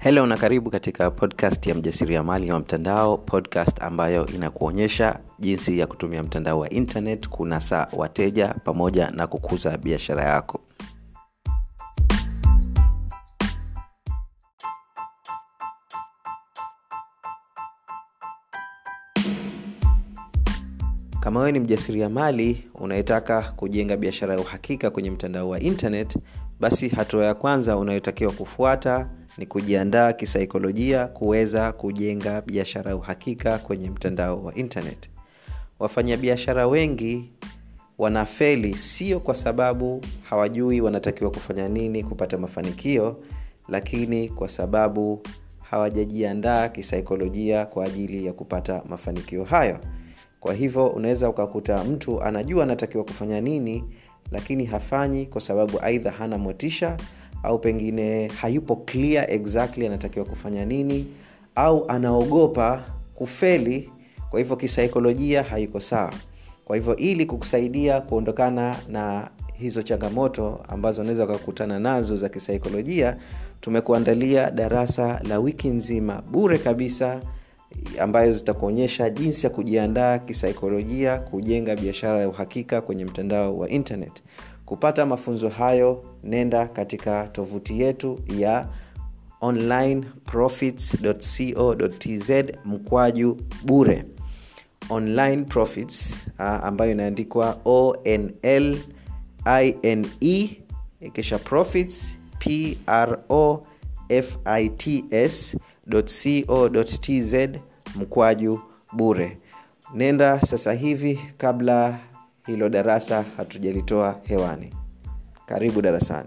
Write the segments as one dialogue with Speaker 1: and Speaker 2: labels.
Speaker 1: Hello na karibu katika podcast ya mjasiriamali wa mtandao, podcast ambayo inakuonyesha jinsi ya kutumia mtandao wa internet kunasa wateja pamoja na kukuza biashara yako. Kama wewe ni mjasiriamali unayetaka kujenga biashara ya uhakika kwenye mtandao wa internet, basi hatua ya kwanza unayotakiwa kufuata ni kujiandaa kisaikolojia kuweza kujenga biashara ya uhakika kwenye mtandao wa internet. Wafanyabiashara wengi wanafeli sio kwa sababu hawajui wanatakiwa kufanya nini kupata mafanikio, lakini kwa sababu hawajajiandaa kisaikolojia kwa ajili ya kupata mafanikio hayo. Kwa hivyo unaweza ukakuta mtu anajua anatakiwa kufanya nini, lakini hafanyi kwa sababu aidha hana motisha au pengine hayupo clear exactly anatakiwa kufanya nini, au anaogopa kufeli. Kwa hivyo kisaikolojia haiko sawa. Kwa hivyo ili kukusaidia kuondokana na hizo changamoto ambazo unaweza kukutana nazo za kisaikolojia, tumekuandalia darasa la wiki nzima bure kabisa ambayo zitakuonyesha jinsi ya kujiandaa kisaikolojia kujenga biashara ya uhakika kwenye mtandao wa internet. Kupata mafunzo hayo, nenda katika tovuti yetu ya onlineprofits.co.tz/bure. Online Profits ambayo inaandikwa ONLINE kisha Profits PROFITS.co.tz/bure. Nenda sasa hivi kabla hilo darasa hatujalitoa hewani. Karibu darasani.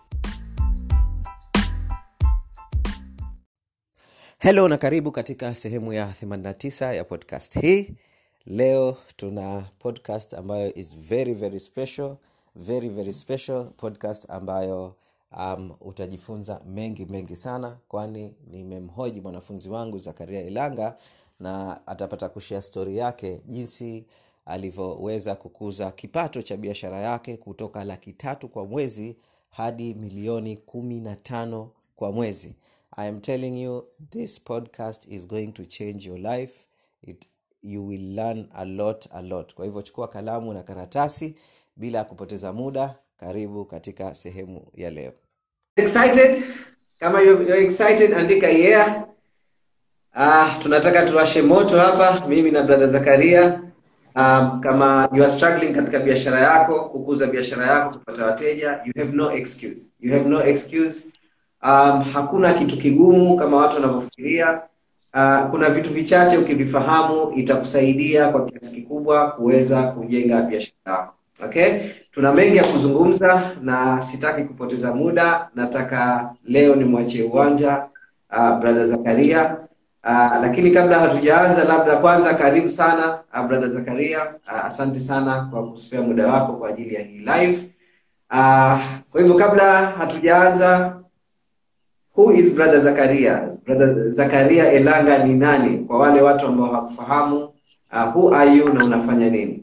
Speaker 1: Hello na karibu katika sehemu ya 89 ya podcast hii. Leo tuna podcast ambayo is very special, very special podcast ambayo utajifunza mengi sana, kwani nimemhoji mwanafunzi wangu Zakaria Ilanga na atapata kushare story yake jinsi alivyoweza kukuza kipato cha biashara yake kutoka 300,000 kwa mwezi hadi milioni 15 kwa mwezi. I am telling you, this podcast is going to change your life. You will learn a lot. Kwa hivyo chukua kalamu na karatasi bila kupoteza muda. Karibu katika sehemu ya leo.
Speaker 2: Excited? Kama you're excited, andika yeah. Tunataka tuwashe moto hapa, mimi na brother Zakaria. Kama you are struggling katika biashara yako, kukuza biashara yako, kupata wateja, you have no excuse. Hakuna kitu kigumu kama watu wanavyofikiria. Kuna vitu vichache ukivifahamu itakusaidia kwa kiasi kikubwa kuweza kujenga biashara yako. Okay? Tuna mengi ya kuzungumza na sitaki kupoteza muda. Nataka leo nimwachie uwanja brother Zakaria. Lakini kabla hatujaanza, labda kwanza karibu sana brother Zakaria. Asante sana kwa kuspare muda wako kwa ajili ya hii live. Kwa hivyo kabla hatujaanza, who is brother Zakaria? Brother Zakaria Ilanga ni nani kwa wale watu ambao hawakufahamu? Who are you na unafanya nini?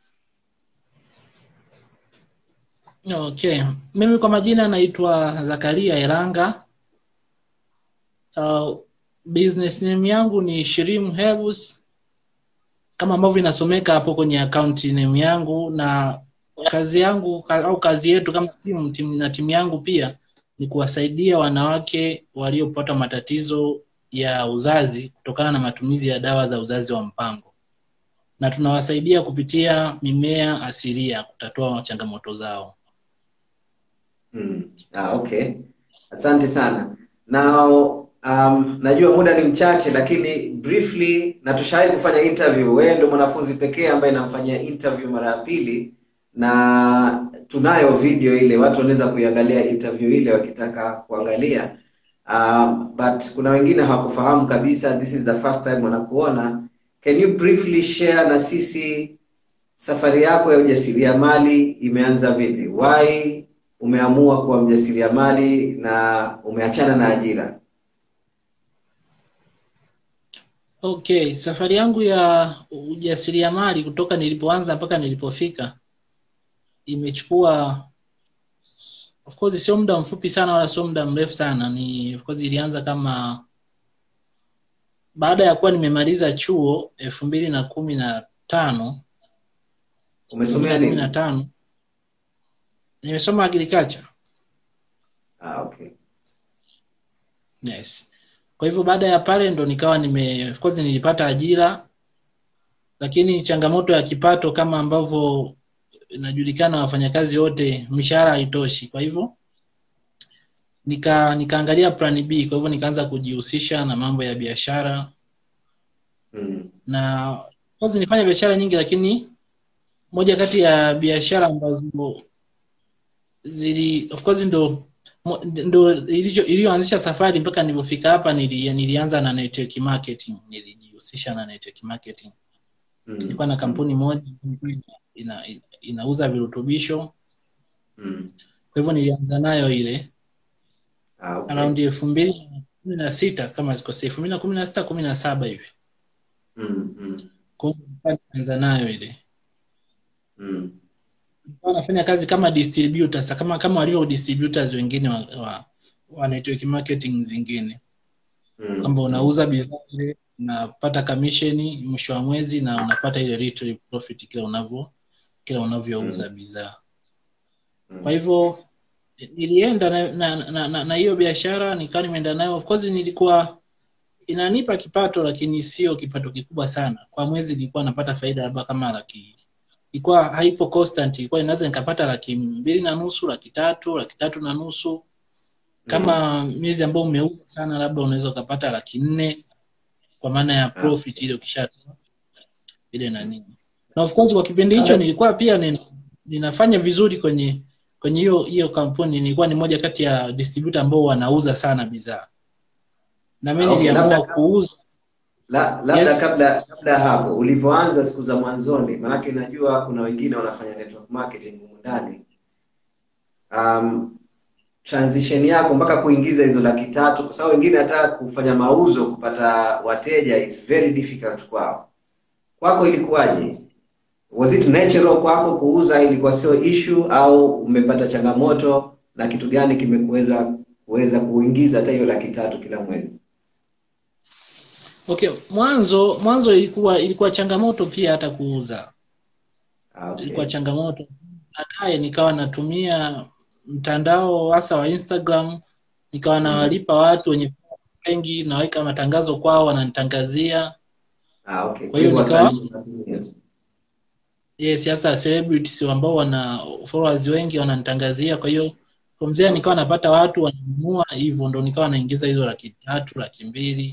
Speaker 3: Okay, mimi kwa majina naitwa Zakaria Ilanga. Business name yangu ni Shrim Herbs, kama ambavyo inasomeka hapo kwenye account name yangu, na kazi yangu au kazi yetu kama timu yangu pia ni kuwasaidia wanawake waliopata matatizo ya uzazi kutokana na matumizi ya dawa za uzazi wa mpango, na tunawasaidia kupitia mimea asilia kutatua changamoto zao.
Speaker 2: Okay. Asante sana. Now najua muda ni mchache, lakini briefly, na tushawahi kufanya interview. Wewe ndio mwanafunzi pekee ambaye namfanyia interview mara ya pili, na tunayo video ile, watu wanaweza kuiangalia interview ile wakitaka kuangalia. But kuna wengine hawakufahamu kabisa, this is the first time wanakuona. Can you briefly share na sisi safari yako ya ujasiriamali imeanza vipi? Why umeamua kuwa mjasiriamali na umeachana na ajira?
Speaker 3: Okay, safari yangu ya ujasiriamali kutoka nilipoanza mpaka nilipofika imechukua of course sio muda mfupi sana wala sio muda mrefu sana, ni of course ilianza kama baada ya kuwa nimemaliza chuo 2015.
Speaker 2: Umesomea nini?
Speaker 3: 2015 nimesoma agriculture.
Speaker 2: Okay.
Speaker 3: Yes. Kwa hivyo baada ya pale ndo nikawa of course nilipata ajira, lakini changamoto ya kipato kama ambavyo inajulikana wafanyakazi wote, mishahara haitoshi. Kwa hivyo nikaangalia plan B, kwa hivyo nikaanza kujihusisha na mambo ya biashara. Na of course nilifanya biashara nyingi, lakini moja kati ya biashara ambazo of course ndo iliyoanzisha safari mpaka nilipofika hapa, nilianza na network marketing. Nilijihusisha na network marketing. Nilikuwa na kampuni moja inauza virutubisho. Kwa hivyo nilianza nayo ile around 2016 kama sikosei, 2016 17 hivi. Kwa hivyo nilianza nayo ile. Nafanya kazi kama distributors, kama walio distributors wengine wa network marketing zingine. Kwamba unauza bidhaa ile, unapata commission mwisho wa mwezi na unapata ile retail profit kila unavyouza bidhaa. Kwa hivyo nilienda na hiyo biashara, nikawa nimeenda nayo. Of course nilikuwa inanipa kipato, lakini sio kipato kikubwa sana. Kwa mwezi nilikuwa napata faida labda kama ilikuwa haipo constant, ilikuwa inaweza nikapata 2.5, 300, 3.5. Kama miezi ambao umeuza sana labda unaweza kupata 400 kwa maana ya profit ile ukishatoa ile na nini. Na of course kwa kipindi hicho nilikuwa pia ninafanya vizuri kwenye hiyo kampuni. Nilikuwa ni moja kati ya distributor ambao wanauza sana bidhaa. Na mimi niliamua kuuza.
Speaker 2: Labda yes. Kabla hapo ulivyoanza siku za mwanzoni, maana najua kuna wengine wanafanya network marketing huko ndani. Transition yako mpaka kuingiza hizo 300, kwa sababu wengine hata kufanya mauzo kupata wateja it's very difficult kwao. Kwako ilikuwaje? Was it natural kwako kuuza, ilikuwa sio issue, au umepata changamoto, na kitu gani kimekuweza kuingiza hata hiyo 300 kila mwezi?
Speaker 3: Okay, mwanzo ilikuwa changamoto pia hata kuuza. Okay. Ilikuwa changamoto. Baadaye nikawa natumia mtandao hasa wa Instagram, nikawa nawalipa watu wengi, naweka matangazo kwao, wananitangazia.
Speaker 2: Okay.
Speaker 3: Kwa hiyo nikawa yes, hasa celebrities ambao wana followers wengi wananitangazia. Kwa hiyo kwa mzee nikawa napata watu wananunua, hivyo ndo nikawa naingiza hizo 300, 200.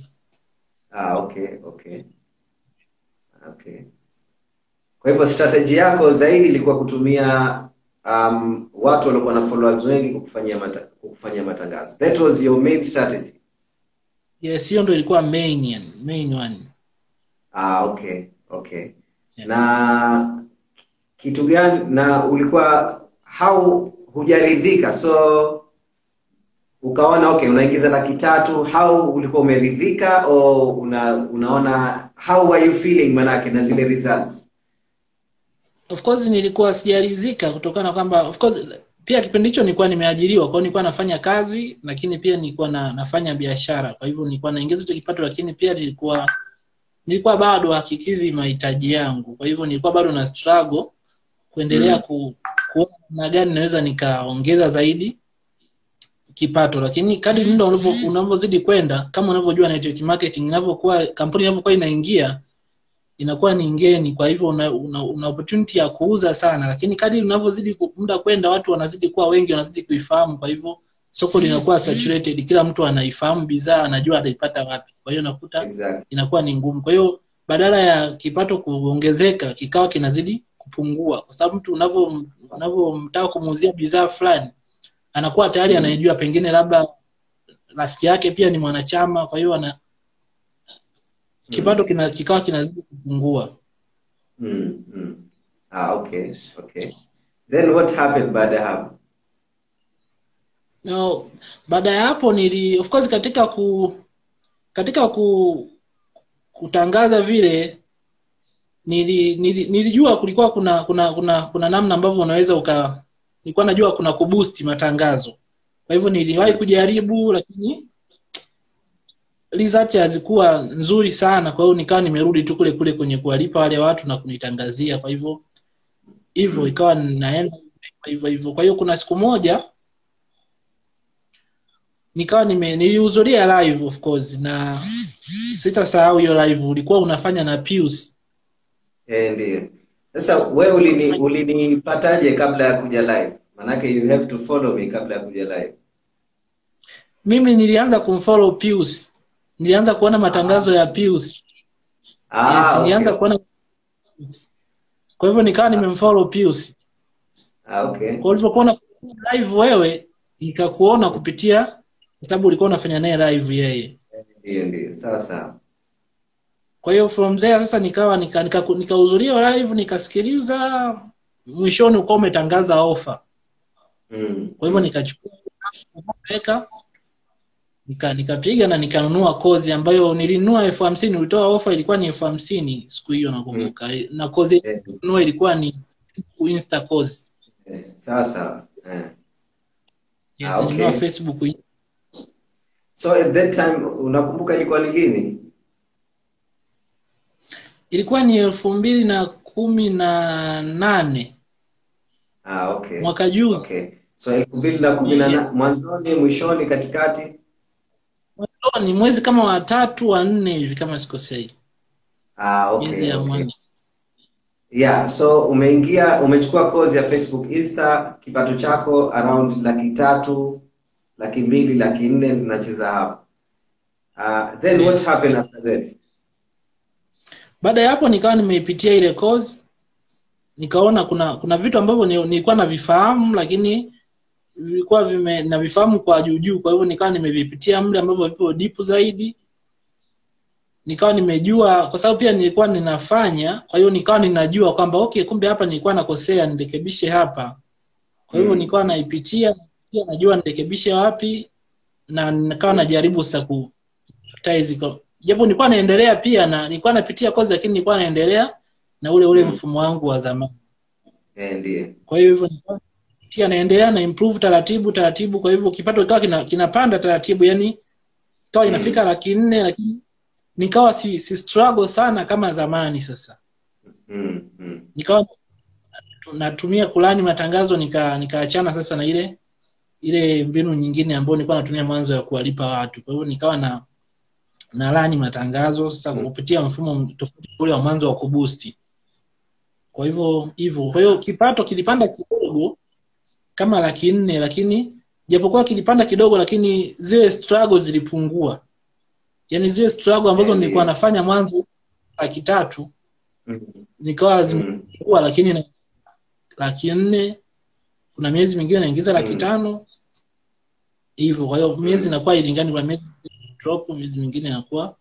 Speaker 2: Okay. Kwa hivyo strategy yako zaidi ilikuwa kutumia watu walikuwa na followers wengi kukufanyia matangazo. That was your main strategy?
Speaker 3: Yes, hiyo ndio ilikuwa main one.
Speaker 2: Okay. Yeah. Na kitu gani, na ulikuwa hujaridhika, so ukaona okay unaingiza 300, how ulikuwa umeridhika, au unaona how were you feeling manake na zile results?
Speaker 3: Of course nilikuwa sijaridhika kutokana kwamba of course pia kipindi hicho nilikuwa nimeajiriwa, kwa hiyo nilikuwa nafanya kazi, lakini pia nilikuwa nafanya biashara. Kwa hivyo nilikuwa naingiza hicho kipato, lakini pia nilikuwa bado hakikidhi mahitaji yangu. Kwa hivyo nilikuwa bado na struggle kuendelea kuona na gani naweza nikaongeza zaidi kipato. Lakini kadri muda unavyozidi kwenda, kama unavyojua network marketing kampuni inavyokuwa inaingia, inakuwa ni ngeni. Kwa hivyo una opportunity ya kuuza sana, lakini kadri unavyozidi muda kwenda, watu wanazidi kuwa wengi, wanazidi kuifahamu. Kwa hivyo soko linakuwa saturated, kila mtu anaifahamu bidhaa, anajua ataipata wapi. Kwa hiyo nakuta inakuwa ni ngumu. Kwa hiyo badala ya kipato kuongezeka, kikawa kinazidi kupungua, kwa sababu mtu unavyomtaka kumuuzia bidhaa fulani anakuwa tayari anajua, pengine labda rafiki yake pia ni mwanachama. Kwa hiyo kipato kikawa kinazidi kupungua.
Speaker 2: Okay. Then what happened baada ya hapo?
Speaker 3: No, baada ya hapo of course katika kutangaza vile nilijua kulikuwa kuna namna ambavyo unaweza nilikuwa najua kuna kuboost matangazo. Kwa hivyo niliwahi kujaribu, lakini result hazikuwa nzuri sana. Kwa hiyo nikawa nimerudi tu kule kwenye kuwalipa wale watu na kunitangazia. Kwa hivyo ikawa naenda hivyo. Kwa hiyo kuna siku moja nikawa nilihudhuria live of course, na sitasahau hiyo live ulikuwa unafanya na Pius.
Speaker 2: Ndio. Sasa wewe ulinipataje kabla ya kuja live? Manake you have to follow me kabla ya kuja live.
Speaker 3: Mimi nilianza kumfollow Pius. Nilianza kuona matangazo ya Pius.
Speaker 2: Yes,
Speaker 3: nilianza kuona Pius. Kwa hivyo nikawa nimemfollow Pius.
Speaker 2: Okay.
Speaker 3: Kwa hivyo kuona live wewe, nikakuona kupitia sababu ulikuwa unafanya naye live yeye.
Speaker 2: Ndio, sawa.
Speaker 3: Kwa hiyo from there sasa nikawa nikahudhuria live, nikasikiliza, mwishoni uko umetangaza offer. Kwa hivyo nikachukua nikapiga na nikanunua kozi ambayo nilinunua 50,000. Ulitoa offer ilikuwa ni 50,000 siku hiyo nakumbuka. Na kozi nilinunua ilikuwa ni Insta course.
Speaker 2: Sawa.
Speaker 3: Yes, nilinunua Facebook.
Speaker 2: So at that time unakumbuka ilikuwa ni lini?
Speaker 3: Ilikuwa ni 2018.
Speaker 2: Okay.
Speaker 3: Mwaka juzi.
Speaker 2: Okay. So 2018 mwanzoni, mwishoni, katikati?
Speaker 3: Mwanzoni, mwezi kama wa 3 wa 4 hivi kama sikosei.
Speaker 2: Okay. Yeah, so umechukua course ya Facebook Insta, kipato chako around 300,000, 200,000, 400,000 zinacheza hapo. Then yes. What happened after that?
Speaker 3: Baada ya hapo nikawa nimeipitia ile course, nikaona kuna vitu ambavyo nilikuwa navifahamu, lakini vilikuwa navifahamu kwa juu. Kwa hivyo nikawa nimevipitia mle ambavyo vipo deep zaidi. Nikawa nimejua, kwa sababu pia nilikuwa ninafanya, kwa hiyo nikawa ninajua kwamba okay, kumbe hapa nilikuwa nakosea, nirekebishe hapa. Kwa hivyo nikawa naipitia, najua nirekebishe wapi, na nikawa najaribu sasa ku japo nilikuwa naendelea pia, na nilikuwa napitia course, lakini nilikuwa naendelea na ule mfumo wangu wa zamani.
Speaker 2: Ndiyo.
Speaker 3: Kwa hivyo pia naendelea na improve taratibu. Kwa hivyo kipato kikawa kinapanda taratibu, yani ikawa inafika 400,000, lakini nikawa si struggle sana kama zamani sasa. Nikawa natumia kulani matangazo, nikaachana sasa na ile mbinu nyingine ambayo nilikuwa natumia mwanzo ya kuwalipa watu. Kwa hivyo nikawa na lani matangazo sasa kupitia mfumo tofauti ule wa mwanzo wa kuboost. Kwa hivyo kipato kilipanda kidogo kama 400,000, lakini japokuwa kilipanda kidogo, lakini zile struggle zilipungua. Yaani zile struggle ambazo nilikuwa nafanya mwanzo 300,000 nikawa zimekuwa, lakini 400,000, kuna miezi mingine naingiza 500,000 hivyo. Kwa hiyo miezi inakuwa ilingani, kwa miezi drop, miezi mingine inakuwa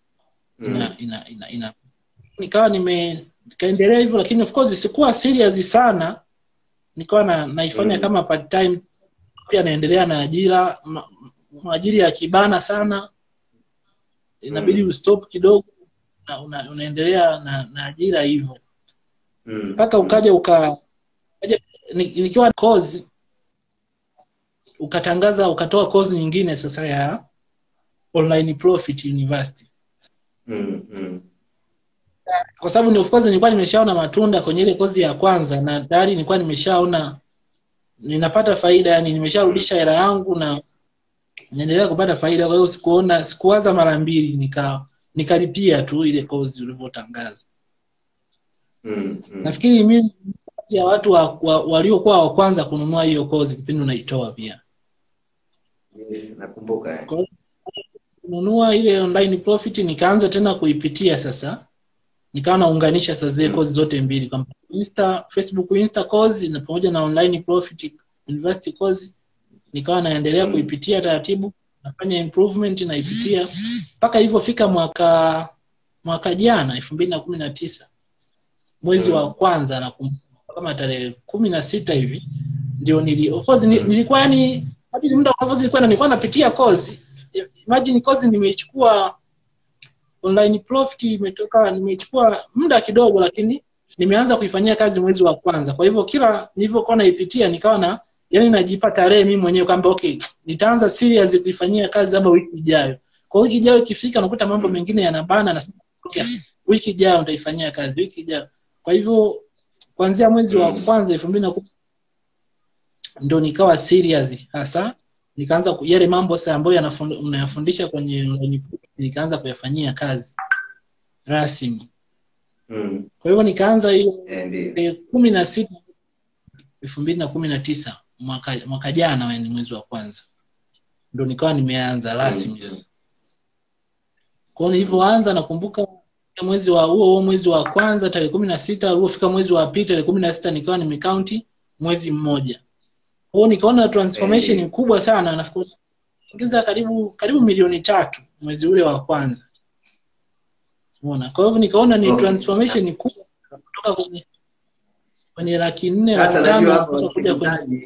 Speaker 3: nikawa nikaendelea hivyo, lakini of course sikuwa serious sana. Nikawa naifanya kama part time, pia naendelea na ajira ya kibana sana. Inabidi ustop kidogo na unaendelea na ajira hivyo. Mpaka ukaja nikiwa course ukatoa course nyingine sasa ya Online Profit University. Kwa sababu ni of course nilikuwa nimeshaona matunda kwenye ile course ya kwanza, na tayari nilikuwa nimeshaona ninapata faida, yani nimesharudisha hela yangu na naendelea kupata faida. Kwa hiyo sikuwaza mara mbili, nikalipia tu ile course ulivyotangaza. Nafikiri mimi ya watu waliokuwa wa kwanza kununua hiyo course kipindi unaitoa pia.
Speaker 2: Yes, nakumbuka.
Speaker 3: Kununua ile Online Profit, nikaanza tena kuipitia sasa. Nikawa naunganisha sasa zile course zote mbili, kama Facebook Insta course na pamoja na Online Profit University course. Nikawa naendelea kuipitia taratibu, nafanya improvement na ipitia mpaka hivyo fika mwaka jana 2019 mwezi wa kwanza, na kama tarehe 16 hivi ndio of course nilikuwa yani hadi muda wa course nilikuwa napitia course. Imagine course nimeichukua Online Profit nimechukua muda kidogo, lakini nimeanza kuifanyia kazi mwezi wa kwanza. Kwa hivyo kila nilivyokuwa naipitia nikawa na yani najipa tarehe mimi mwenyewe kwamba okay, nitaanza serious kuifanyia kazi hapa wiki ijayo. Kwa wiki ijayo ikifika nakuta mambo mengine yanabana, na okay, wiki ijayo nitaifanyia kazi wiki ijayo. Kwa hivyo kuanzia mwezi wa kwanza 2010 ndio nikawa serious hasa, nikaanza yale mambo sasa ambayo unayafundisha kwenye nikaanza kuyafanyia kazi rasmi. Kwa hivyo nikaanza hiyo 16 2019 mwaka jana ni mwezi wa kwanza ndio nikawa nimeanza rasmi sasa. Kwa hiyo nilivyoanza nakumbuka mwezi wa mwezi wa kwanza tarehe 16 ulipofika mwezi wa pili tarehe 16 nikawa nimekaunti mwezi mmoja. Kwa hiyo nikaona transformation kubwa sana, nafikiri ingiza karibu milioni 3 mwezi ule wa kwanza. Unaona? Kwa hivyo nikaona ni transformation kubwa kutoka kwenye 400,000 mpaka kuja kwenye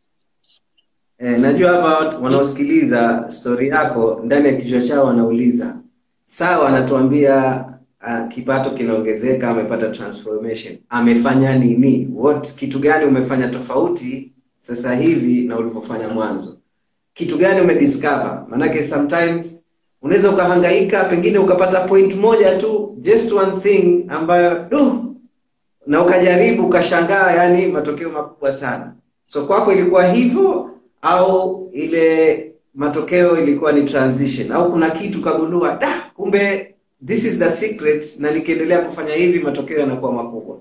Speaker 2: najua hapa wanaosikiliza story yako ndani ya kichwa chao wanauliza, sawa anatuambia kipato kinaongezeka, amepata transformation, amefanya nini? Kitu gani umefanya tofauti sasa hivi na ulipofanya mwanzo? Kitu gani umediscover? Manake sometimes unaweza ukahangaika pengine ukapata point moja tu, just one thing ambayo na ukajaribu ukashangaa, yani matokeo makubwa sana. So kwako ilikuwa hivyo au ile matokeo ilikuwa ni transition, au kuna kitu kagundua kumbe this is the secret na nikiendelea kufanya hivi matokeo yanakuwa makubwa?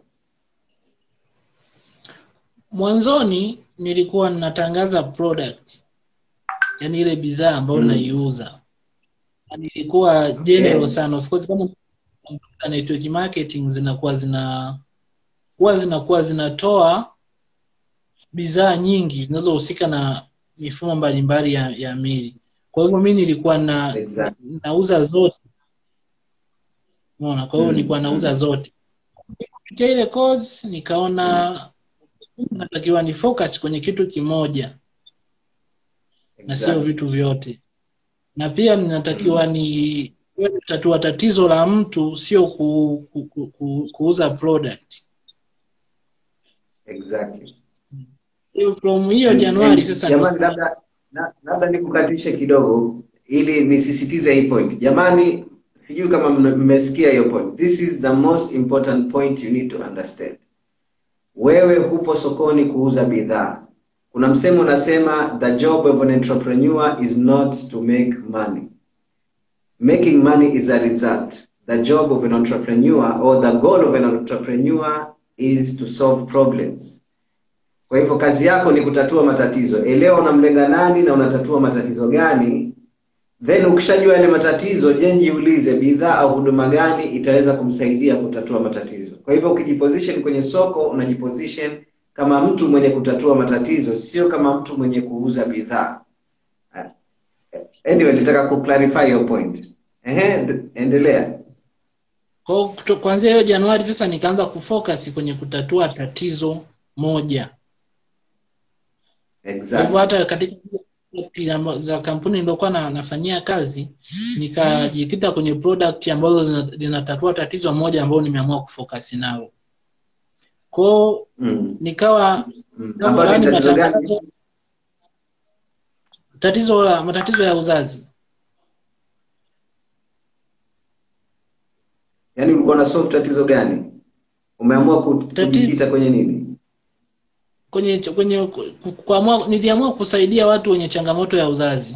Speaker 3: Mwanzoni nilikuwa ninatangaza product, yani ile bidhaa ambayo naiuza. Nilikuwa general sana, of course kama network marketing zinakuwa zinatoa bidhaa nyingi zinazohusika na mifumo mbalimbali ya mili. Kwa hivyo mimi nilikuwa nauza zote. Unaona? Kwa hivyo nilikuwa nauza zote. Kupitia ile course nikaona natakiwa ni focus kwenye kitu kimoja na sio vitu vyote. Na pia ninatakiwa ni kutatua tatizo la mtu, sio kuuza product.
Speaker 2: Exactly.
Speaker 3: From hiyo Januari sasa
Speaker 2: jamani, labda nikukatishe kidogo ili nisisitize hii point. Jamani, sijui kama mmesikia hiyo point. This is the most important point you need to understand. Wewe hupo sokoni kuuza bidhaa. Kuna msemo unasema the job of an entrepreneur is not to make money. Making money is a result. The job of an entrepreneur or the goal of an entrepreneur is to solve problems. Kwa hivyo kazi yako ni kutatua matatizo. Elewa unamlenga nani na unatatua matatizo gani. Then ukishajua yale matatizo, jiulize bidhaa au huduma gani itaweza kumsaidia kutatua matatizo. Kwa hivyo ukijiposition kwenye soko, unajiposition kama mtu mwenye kutatua matatizo, sio kama mtu mwenye kuuza bidhaa. Anyway, nataka ku-clarify your point. Endelea.
Speaker 3: Kwa kuanzia hiyo Januari sasa nikaanza kufocus kwenye kutatua tatizo moja.
Speaker 2: Exactly.
Speaker 3: Hivyo hata katika za kampuni nilikuwa nafanyia kazi, nikajikita kwenye product ambazo zinatatua tatizo moja ambalo nimeamua kufocus nalo. Kwa nikawa matatizo ya uzazi.
Speaker 2: Yaani ulikuwa na solve tatizo gani? Umeamua kujikita kwenye nini?
Speaker 3: Niliamua kusaidia watu wenye changamoto ya uzazi.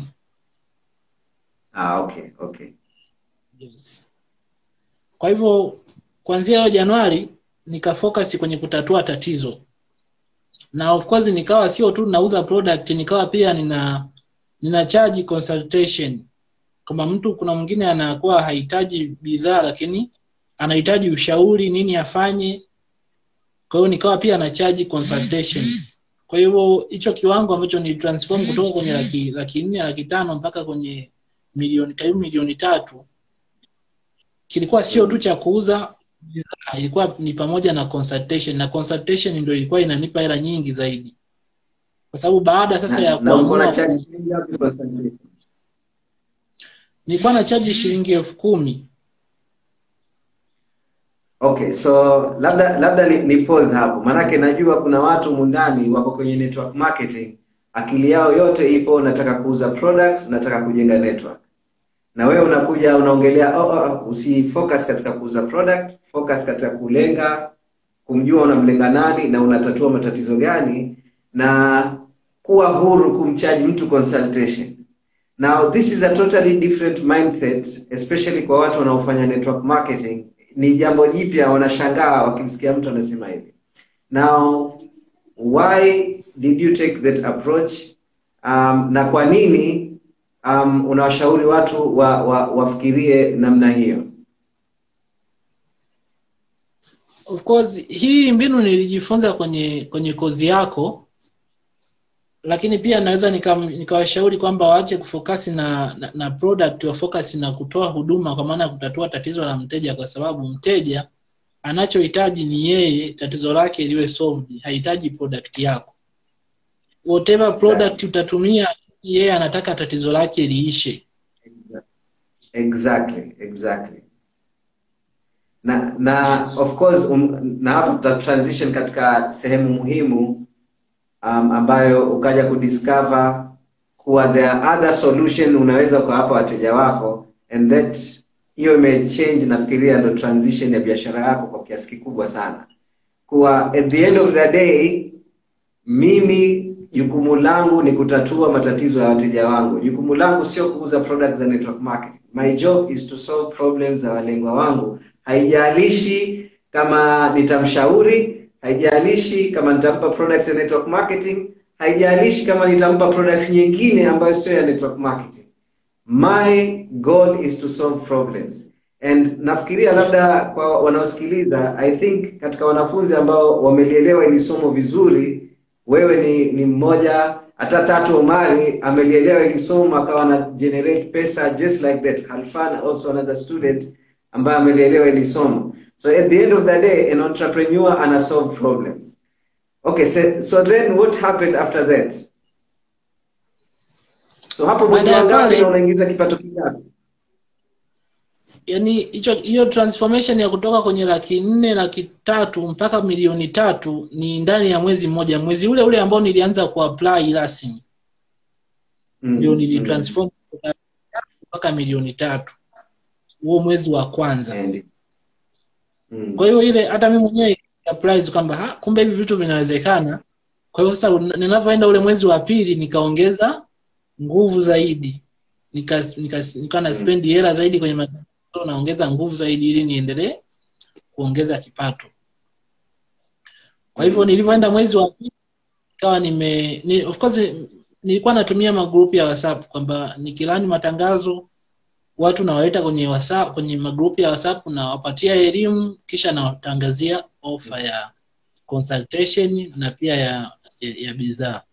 Speaker 2: Okay.
Speaker 3: Yes. Kwa hivyo kuanzia hiyo Januari nikafocus kwenye kutatua tatizo. Na of course nikawa sio tu nauza product, nikawa pia nina charge consultation. Kama mtu kuna mwingine anakuwa hahitaji bidhaa lakini anahitaji ushauri nini afanye. Kwa hiyo nikawa pia na charge consultation. Kwa hiyo hicho kiwango ambacho ni transform kutoka kwenye laki 4 laki 5 mpaka kwenye karibu milioni 3 kilikuwa sio tu cha kuuza bidhaa, ilikuwa ni pamoja na consultation, na consultation ndio ilikuwa inanipa hela nyingi zaidi. Kwa sababu baada sasa ya kuamua nilikuwa na charge shilingi 10,000.
Speaker 2: Okay, so labda ni pause hapo. Maanake najua kuna watu mundani wako kwenye network marketing, akili yao yote ipo nataka kuuza product, nataka kujenga network. Na wewe unakuja unaongelea usifocus katika kuuza product, focus katika kulenga, kumjua unamlenga nani na unatatua matatizo gani, na kuwa huru kumcharge mtu consultation. Now this is a totally different mindset, especially kwa watu wanaofanya network marketing. Ni jambo jipya, wanashangaa wakimsikia mtu anasema hivi. Now why did you take that approach? Na kwa nini unawashauri watu wafikirie namna hiyo?
Speaker 3: Of course hii mbinu nilijifunza kwenye kozi yako, lakini pia naweza nikawashauri kwamba waache kufocus na product, wa focus na kutoa huduma, kwa maana kutatua tatizo la mteja, kwa sababu mteja anachohitaji ni yeye tatizo lake liwe solved, hahitaji product yako. Whatever product utatumia, yeye anataka tatizo lake liishe.
Speaker 2: Exactly. Na of course na hapo tuta transition katika sehemu muhimu ambayo ukaja kudiscover kuwa there are other solution unaweza kuwapa wateja wako, and that hiyo imechange, nafikiria ndo transition ya biashara yako kwa kiasi kikubwa sana. Kuwa at the end of the day, mimi jukumu langu ni kutatua matatizo ya wateja wangu. Jukumu langu sio kuuza products za network marketing. My job is to solve problems za walengwa wangu. Haijalishi kama nitamshauri, haijalishi kama nitampa product ya network marketing, haijalishi kama nitampa product nyingine ambayo sio ya network marketing. My goal is to solve problems. And nafikiria labda kwa wanaosikiliza, I think katika wanafunzi ambao wamelielewa hili somo vizuri, wewe ni mmoja. Hata Tatu Omari amelielewa hili somo akawa na generate pesa just like that. Halfan also another student ambaye amelielewa hili somo. So at the end of the day, an entrepreneur ana solve problems. Okay, so then what happened after that? So hapo mwezi wangapi unaingiza kipato kingapi?
Speaker 3: Yaani hiyo transformation ya kutoka kwenye 400,000, 300,000 mpaka 300,000 ni ndani ya mwezi mmoja. Mwezi ule ambao nilianza kuapply rasmi. Ndio nilitransform mpaka 300,000. Huo mwezi wa kwanza. Kwa hiyo ile hata mimi mwenyewe surprise kwamba kumbe hivi vitu vinawezekana. Kwa hiyo sasa ninavyoenda ule mwezi wa pili nikaongeza nguvu zaidi. Nika na spend hela zaidi kwenye matatizo, naongeza nguvu zaidi ili niendelee kuongeza kipato. Kwa hivyo nilivyoenda mwezi wa pili ikawa of course nilikuwa natumia magrupu ya WhatsApp kwamba nikilani matangazo watu nawaleta kwenye WhatsApp, kwenye magrupu ya WhatsApp na wapatia elimu, kisha nawatangazia offer ya consultation na pia ya bidhaa.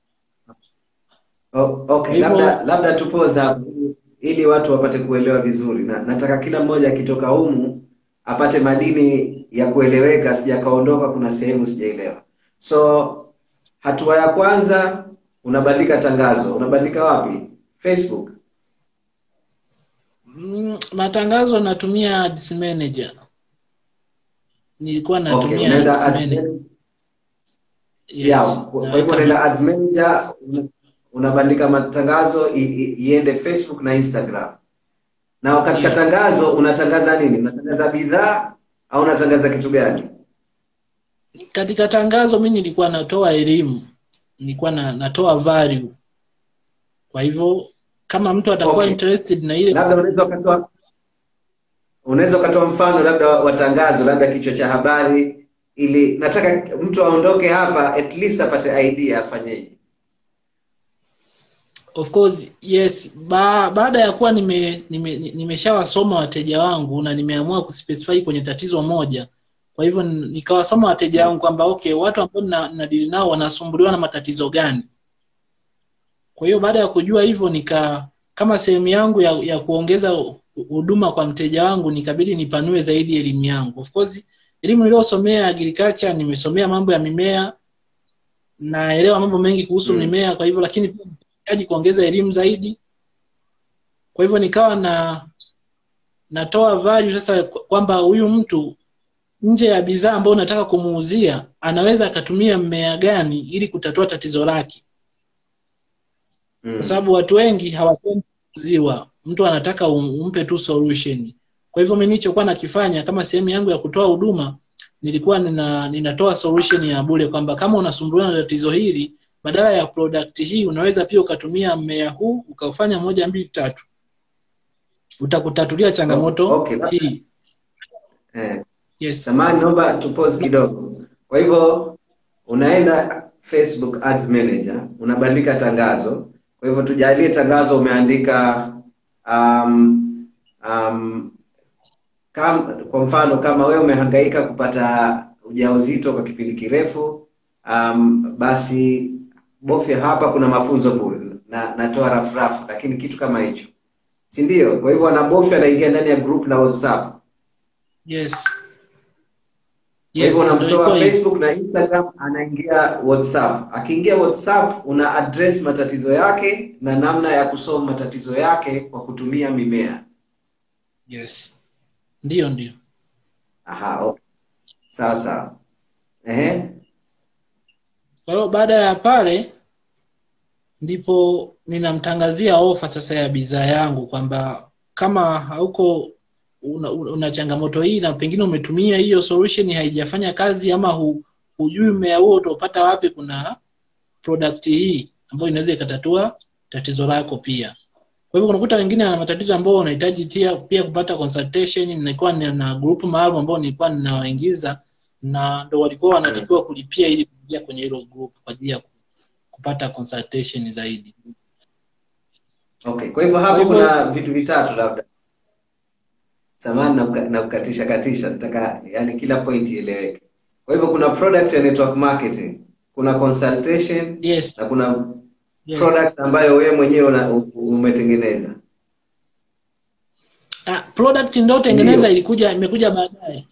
Speaker 2: Okay, labda tupoze hapo ili watu wapate kuelewa vizuri. Nataka kila mmoja akitoka humu apate madini ya kueleweka, sijakaondoka kuna sehemu sijaelewa. So hatua ya kwanza unabandika tangazo. Unabandika wapi? Facebook.
Speaker 3: Matangazo natumia Ads Manager. Nilikuwa natumia Ads Manager.
Speaker 2: Yeah, kwa hivyo unaenda Ads Manager, unabandika matangazo iende Facebook na Instagram. Na katika tangazo unatangaza nini? Unatangaza bidhaa au unatangaza kitu gani?
Speaker 3: Katika tangazo mimi nilikuwa natoa elimu. Nilikuwa natoa value. Kwa hivyo kama mtu atakuwa interested na ile,
Speaker 2: labda unaweza ukatoa mfano labda wa tangazo, labda kichwa cha habari, ili nataka mtu aondoke hapa at least apate idea afanyeje.
Speaker 3: Of course, yes. Baada ya kuwa nimeshawasoma wateja wangu na nimeamua kuspecify kwenye tatizo moja. Kwa hivyo nikawasoma wateja wangu kwamba okay, watu ambao nadili nao wanasumbuliwa na matatizo gani. Kwa hiyo baada ya kujua hivyo kama sehemu yangu ya kuongeza huduma kwa mteja wangu, nikabidi nipanue zaidi elimu yangu. Of course, elimu niliyosomea agriculture, nimesomea mambo ya mimea, naelewa mambo mengi kuhusu mimea, kwa hivyo lakini pia nahitaji kuongeza elimu zaidi. Kwa hivyo nikawa natoa value sasa kwamba huyu mtu nje ya bidhaa ambayo unataka kumuuzia, anaweza akatumia mmea gani ili kutatua tatizo lake. Kwa sababu watu wengi hawapendi kuuziwa, mtu anataka umpe tu solution. Kwa hivyo mimi nilichokuwa nakifanya kama sehemu yangu ya kutoa huduma, nilikuwa ninatoa solution ya bure, kwamba kama unasumbuliwa na tatizo hili, badala ya product hii unaweza pia ukatumia mmea huu ukafanya 1 2 3, utakutatulia changamoto hii. Yes.
Speaker 2: Samahani, naomba tupause kidogo. Kwa hivyo unaenda Facebook Ads Manager, unabandika tangazo. Kwa hivyo tujalie tangazo umeandika kwa mfano kama wewe umehangaika kupata ujauzito kwa kipindi kirefu, basi bofya hapa, kuna mafunzo bure na natoa rafrafu, lakini kitu kama hicho, si ndio? Kwa hivyo anabofya, anaingia ndani ya group la WhatsApp.
Speaker 3: Yes.
Speaker 2: Kwa hivyo unamtoa Facebook na Instagram, anaingia WhatsApp. Akiingia WhatsApp, una address matatizo yake na namna ya kusolve matatizo yake kwa kutumia mimea.
Speaker 3: Yes. Ndio.
Speaker 2: Aha, okay. Sawa.
Speaker 3: Kwa hiyo baada ya pale ndipo ninamtangazia ofa sasa ya bidhaa yangu, kwamba kama hauko una changamoto hii na pengine umetumia hiyo solution haijafanya kazi, ama hujui mmea huo utapata wapi, kuna product hii ambayo inaweza ikatatua tatizo lako pia. Kwa hivyo unakuta wengine wana matatizo ambayo wanahitaji pia kupata consultation. Nilikuwa na group maalum ambao nilikuwa ninawaingiza, na ndio walikuwa wanatakiwa kulipia ili kuingia kwenye hilo group kwa ajili ya kupata consultation zaidi.
Speaker 2: Okay, kwa hivyo hapo kuna vitu vitatu labda. Samahani na kukatisha, nataka yani kila point ieleweke. Kwa hivyo kuna product ya network marketing, kuna consultation,
Speaker 3: yes,
Speaker 2: na kuna product ambayo wewe mwenyewe umetengeneza.
Speaker 3: Product ndio tengeneza imekuja baadaye.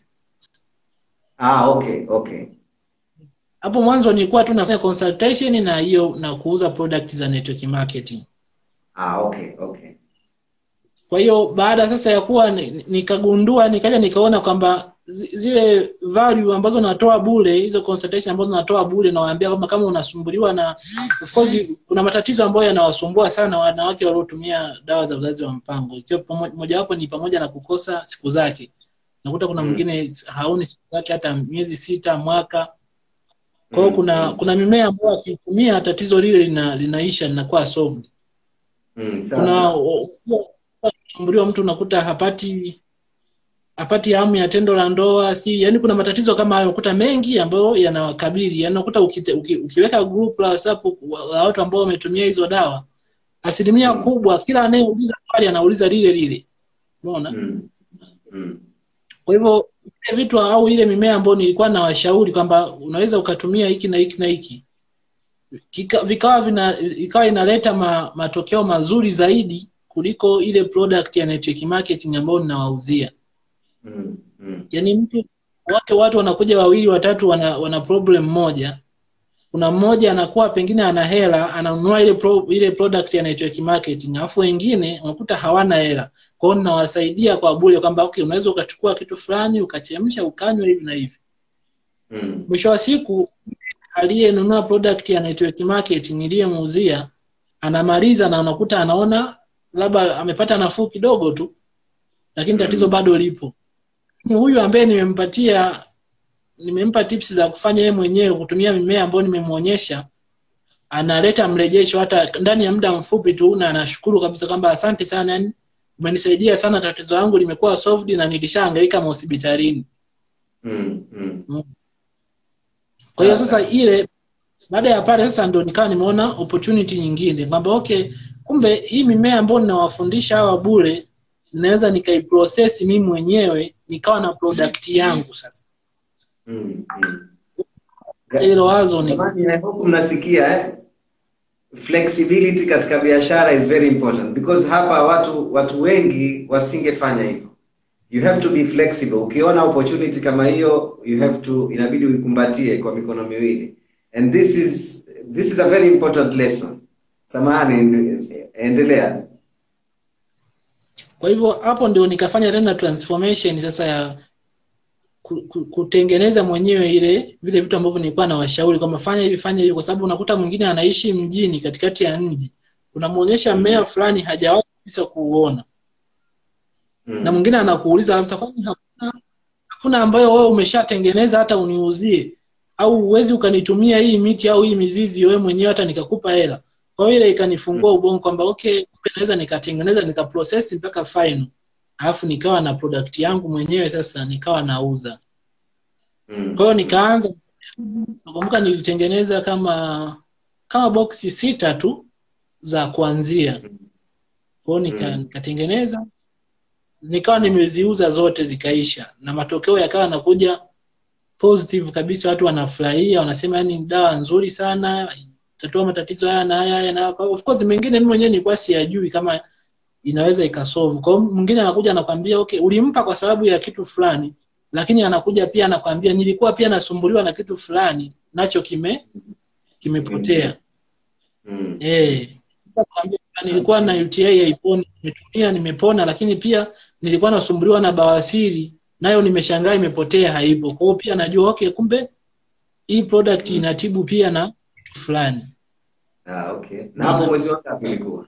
Speaker 2: Okay.
Speaker 3: Hapo mwanzo nilikuwa tu nafanya consultation na hiyo na kuuza product za network marketing.
Speaker 2: Okay.
Speaker 3: Kwa hiyo baada sasa ya kuwa nikagundua, nikaona kwamba zile value ambazo natoa bure, hizo consultation ambazo natoa bure, nawaambia kwamba kama unasumbuliwa na, of course kuna matatizo ambayo yanawasumbua sana wanawake waliotumia dawa za uzazi wa mpango, ikiwa moja wapo ni pamoja na kukosa siku zake. Nakuta kuna mwingine haoni siku zake hata miezi 6, mwaka. Kwa hiyo kuna mimea ambayo akitumia tatizo lile linaisha, linakuwa solved. Kuna kusumbuliwa mtu unakuta hapati hamu ya tendo la ndoa, yani kuna matatizo kama hayo ukuta mengi ambayo yanawakabili. Yani unakuta ukiweka group la WhatsApp la watu ambao wametumia hizo dawa, asilimia kubwa kila anayeuliza swali anauliza lile. Unaona? Kwa hivyo ile vitu au ile mimea ambayo nilikuwa nawashauri kwamba unaweza ukatumia hiki na hiki na hiki, ikawa inaleta matokeo mazuri zaidi kuliko ile product ya network marketing ambayo ninawauzia. Yani watu wanakuja 2 3 wana problem moja. Kuna mmoja anakuwa pengine ana hela, ananunua ile product ya network marketing, alafu wengine unakuta hawana hela. Kwa hiyo ninawasaidia kwa bure kwamba okay, unaweza ukachukua kitu fulani ukachemsha ukanywa hivi na hivi. Mwisho wa siku aliyenunua product ya network marketing niliyemuuzia anamaliza na unakuta anaona labda amepata nafuu kidogo tu, lakini tatizo bado lipo. Ni huyu ambaye nimempa tips za kufanya yeye mwenyewe kutumia mimea ambayo nimemuonyesha, analeta mrejesho hata ndani ya muda mfupi tu, na anashukuru kabisa kwamba asante sana, yani umenisaidia sana, tatizo langu limekuwa solved na nilishahangaika hospitalini. Kwa hiyo sasa ile baada ya pale sasa ndo nikawa nimeona opportunity nyingine kwamba okay, kumbe hii mimea ambayo ninawafundisha hawa bure naweza nikaiprocess mimi mwenyewe nikawa na product yangu sasa. Hilo wazo ni
Speaker 2: mnasikia flexibility katika biashara is very important, because hapa watu wengi wasingefanya hivyo. You have to be flexible. Ukiona opportunity kama hiyo, inabidi uikumbatie kwa mikono miwili. And this is a very important lesson. Samahani, endelea.
Speaker 3: Kwa hivyo hapo ndio nikafanya tena transformation sasa kutengeneza mwenyewe vile vitu ambavyo nilikuwa nawashauri kwamba fanya hivi, kwa sababu unakuta mwingine anaishi mjini katikati ya mji, unamuonyesha mmea fulani hajawahi kabisa kuuona. Na mwingine anakuuliza kabisa, kwani hakuna ambayo wewe umeshatengeneza hata uniuzie, au uwezi ukanitumia hii miti au hii mizizi wewe mwenyewe hata nikakupa hela? Kwa hiyo ile ikanifungua ubongo kwamba okay, naweza nikatengeneza nikaprocess mpaka final, alafu nikawa na product yangu mwenyewe, sasa nikawa nauza. Kwa hiyo nikaanza, nakumbuka nilitengeneza kama boxi 6 tu za kuanzia. Kwa hiyo nikatengeneza, nikawa nimeziuza zote zikaisha, na matokeo yakawa yanakuja positive kabisa. Watu wanafurahia, wanasema yani dawa nzuri sana, tatoa matatizo haya na haya na of course mengine mimi mwenyewe nilikuwa siyajui kama inaweza ikasolve. Kwa hiyo mwingine anakuja anakuambia okay, ulimpa kwa sababu ya kitu fulani, lakini anakuja pia anakuambia nilikuwa pia nasumbuliwa na kitu fulani, nacho kimepotea. Nilikuwa na UTI haiponi, nimetumia nimepona, lakini pia nilikuwa nasumbuliwa na bawasiri, nayo nimeshangaa imepotea, haipo. Kwa hiyo pia najua okay, kumbe hii product inatibu pia na kitu fulani.
Speaker 2: Okay. Na hapo mwezi wangapi ilikuwa?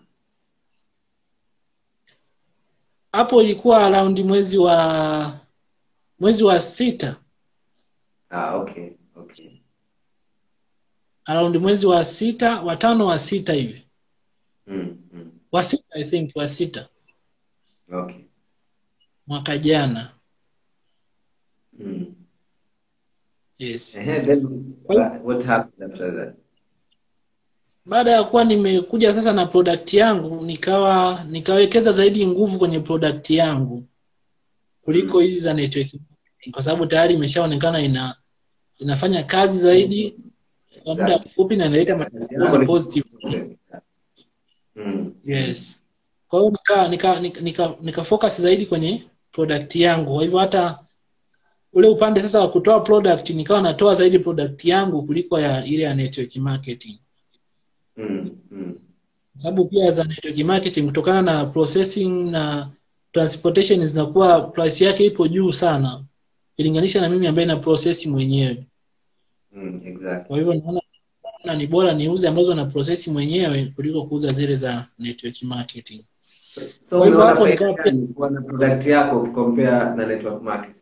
Speaker 3: Hapo ilikuwa around mwezi wa 6.
Speaker 2: Okay.
Speaker 3: Around mwezi wa 6, wa 5 wa 6 hivi. Wa 6 I think, wa 6.
Speaker 2: Okay.
Speaker 3: Mwaka jana. Yes.
Speaker 2: Then what happened after that?
Speaker 3: Baada ya kuwa nimekuja sasa na product yangu, nikawekeza zaidi nguvu kwenye product yangu kuliko hizi za network, kwa sababu tayari imeshaonekana inafanya kazi zaidi kwa muda mfupi na inaleta matokeo positive. Yes. Kwa hiyo nika focus zaidi kwenye product yangu. Kwa hivyo hata ule upande sasa wa kutoa product, nikawa natoa zaidi product yangu kuliko ile ya network marketing. Sababu pia za network marketing kutokana na processing na transportation zinakuwa price yake ipo juu sana ikilinganisha na mimi ambaye na process mwenyewe.
Speaker 2: Exactly.
Speaker 3: Kwa hivyo naona ni bora niuze ambazo na process mwenyewe kuliko kuuza zile za network marketing.
Speaker 2: So kwa hivyo hapo nikawa na product yako ukicompare na network marketing.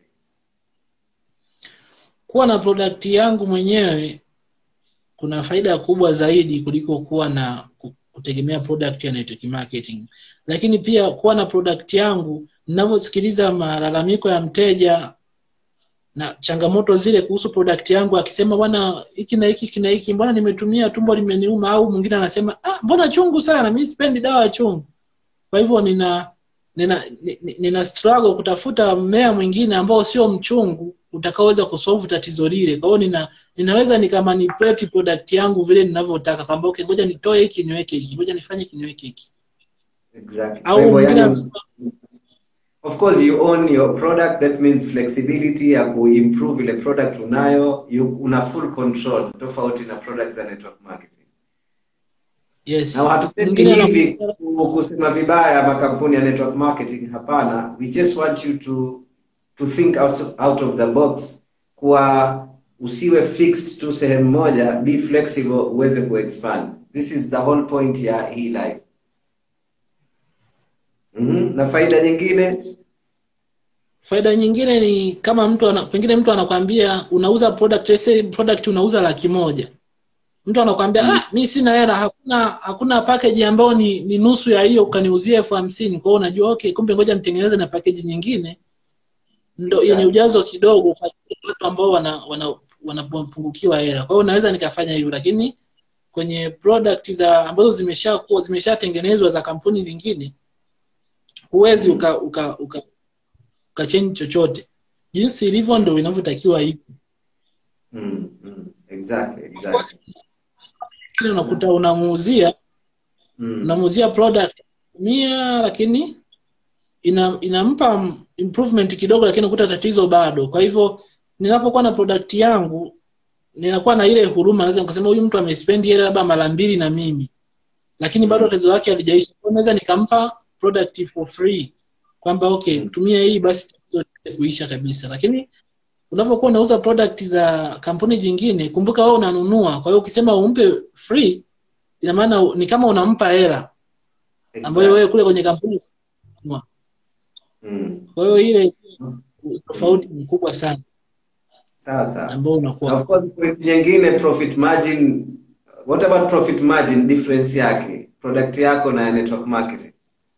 Speaker 3: Kuwa na product yangu mwenyewe kuna faida kubwa zaidi kuliko kuwa na kutegemea product ya network marketing. Lakini pia kuwa na product yangu, ninavyosikiliza malalamiko ya mteja na changamoto zile kuhusu product yangu, akisema bwana hiki na hiki mbona nimetumia tumbo limeniuma, au mwingine anasema mbona chungu sana, mimi sipendi dawa chungu. Kwa hivyo nina struggle kutafuta mmea mwingine ambao sio mchungu utakaoweza kusolve tatizo lile. Kwa hiyo ninaweza nikamanipulate product yangu vile ninavyotaka, kwamba okay, ngoja nitoe hiki niweke hiki, ngoja nifanye hiki niweke hiki.
Speaker 2: Exactly.
Speaker 3: Au
Speaker 2: of course you own your product, that means flexibility ya kuimprove ile product unayo, una full control tofauti na products za network marketing.
Speaker 3: Yes.
Speaker 2: Na hatupendi hivi kusema vibaya makampuni ya network marketing, hapana. We just want you to think out of the box, kwa usiwe fixed tu sehemu moja, be flexible uweze kuexpand. This is the whole point ya hii life. Na faida nyingine
Speaker 3: ni kama pengine mtu anakuambia unauza product, let's say product unauza 100,000. Mtu anakuambia mimi sina hela, hakuna package ambayo ni nusu ya hiyo ukaniuzia 50,000. Kwa hiyo unajua okay, kumbe ngoja nitengeneze na package nyingine ndio yenye ujazo kidogo kwa watu ambao wanapungukiwa hela. Kwa hiyo naweza nikafanya hivyo, lakini kwenye product ambazo zimeshatengenezwa za kampuni nyingine huwezi uka change chochote. Jinsi ilivyo ndio inavyotakiwa hivi.
Speaker 2: Exactly.
Speaker 3: Kile unakuta unamuuzia product 100, lakini inampa improvement kidogo, lakini unakuta tatizo bado. Kwa hivyo ninapokuwa na product yangu ninakuwa na ile huruma, naweza kusema huyu mtu amespend hela labda mara 2 na mimi, lakini bado tatizo lake halijaisha. Kwa naweza nikampa product for free kwamba okay, tumia hii basi tatizo kuisha kabisa. Lakini unapokuwa unauza product za kampuni jingine, kumbuka wewe unanunua. Kwa hiyo ukisema umpe free, ina maana ni kama unampa hela ambayo wewe kule kwenye kampuni unanunua. Kwa hiyo ile tofauti ni kubwa sana.
Speaker 2: Sasa
Speaker 3: ambao unakuwa
Speaker 2: of course nyingine profit margin. What about profit margin, difference yake product yako na network marketing?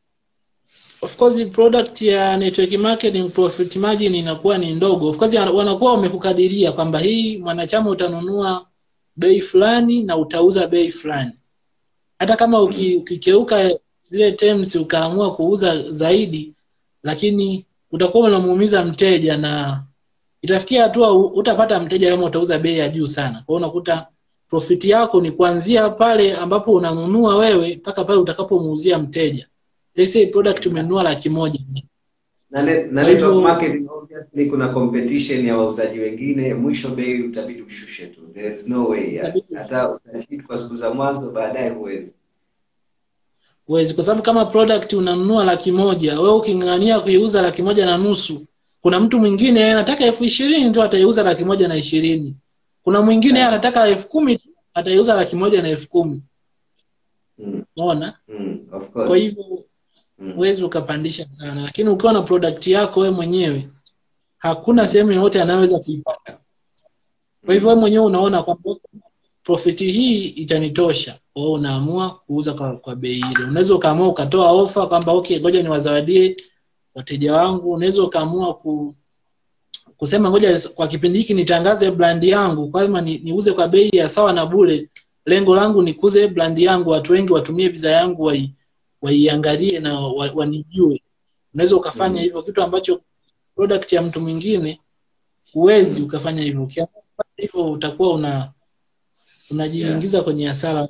Speaker 3: Of course product ya network marketing profit margin inakuwa ni ndogo. Of course wanakuwa wamekukadiria kwamba hii mwanachama utanunua bei fulani na utauza bei fulani. Hata kama ukikeuka zile terms ukaamua kuuza zaidi, lakini utakuwa unamuumiza mteja na itafikia hatua utapata mteja kama utauza bei ya juu sana. Kwa hiyo unakuta profit yako ni kuanzia pale ambapo unanunua wewe mpaka pale utakapomuuzia mteja. Let's say product umenunua 100,000.
Speaker 2: Na network marketing obviously kuna competition ya wauzaji wengine, mwisho bei utabidi ushushe tu. There's no way. Hata utashit kwa siku za mwanzo, baadaye huwezi.
Speaker 3: Kwa sababu kama product unanunua 100,000, wewe ukingangania kuiuza 150,000, kuna mtu mwingine anataka 20,000 tu ataiuza 120,000. Kuna mwingine anataka 10,000 tu ataiuza 110,000. Unaona?
Speaker 2: Of course.
Speaker 3: Kwa hivyo huwezi ukapandisha sana, lakini ukiwa na product yako wewe mwenyewe hakuna sehemu yote anaweza kuipata. Kwa hivyo wewe mwenyewe unaona kwamba profit hii itanitosha, wewe unaamua kuuza kwa bei ile. Unaweza ukaamua ukatoa offer kwamba okay, ngoja niwazawadie wateja wangu. Unaweza ukaamua kusema ngoja kwa kipindi hiki nitangaze brand yangu, kama niuze kwa bei ya sawa na bure. Lengo langu ni kuuze brand yangu, watu wengi watumie bidhaa yangu, waiangalie na wanijue. Unaweza ukafanya hivyo, kitu ambacho product ya mtu mwingine huwezi ukafanya hivyo. Ukiamua hivyo utakuwa unajiingiza kwenye hasara.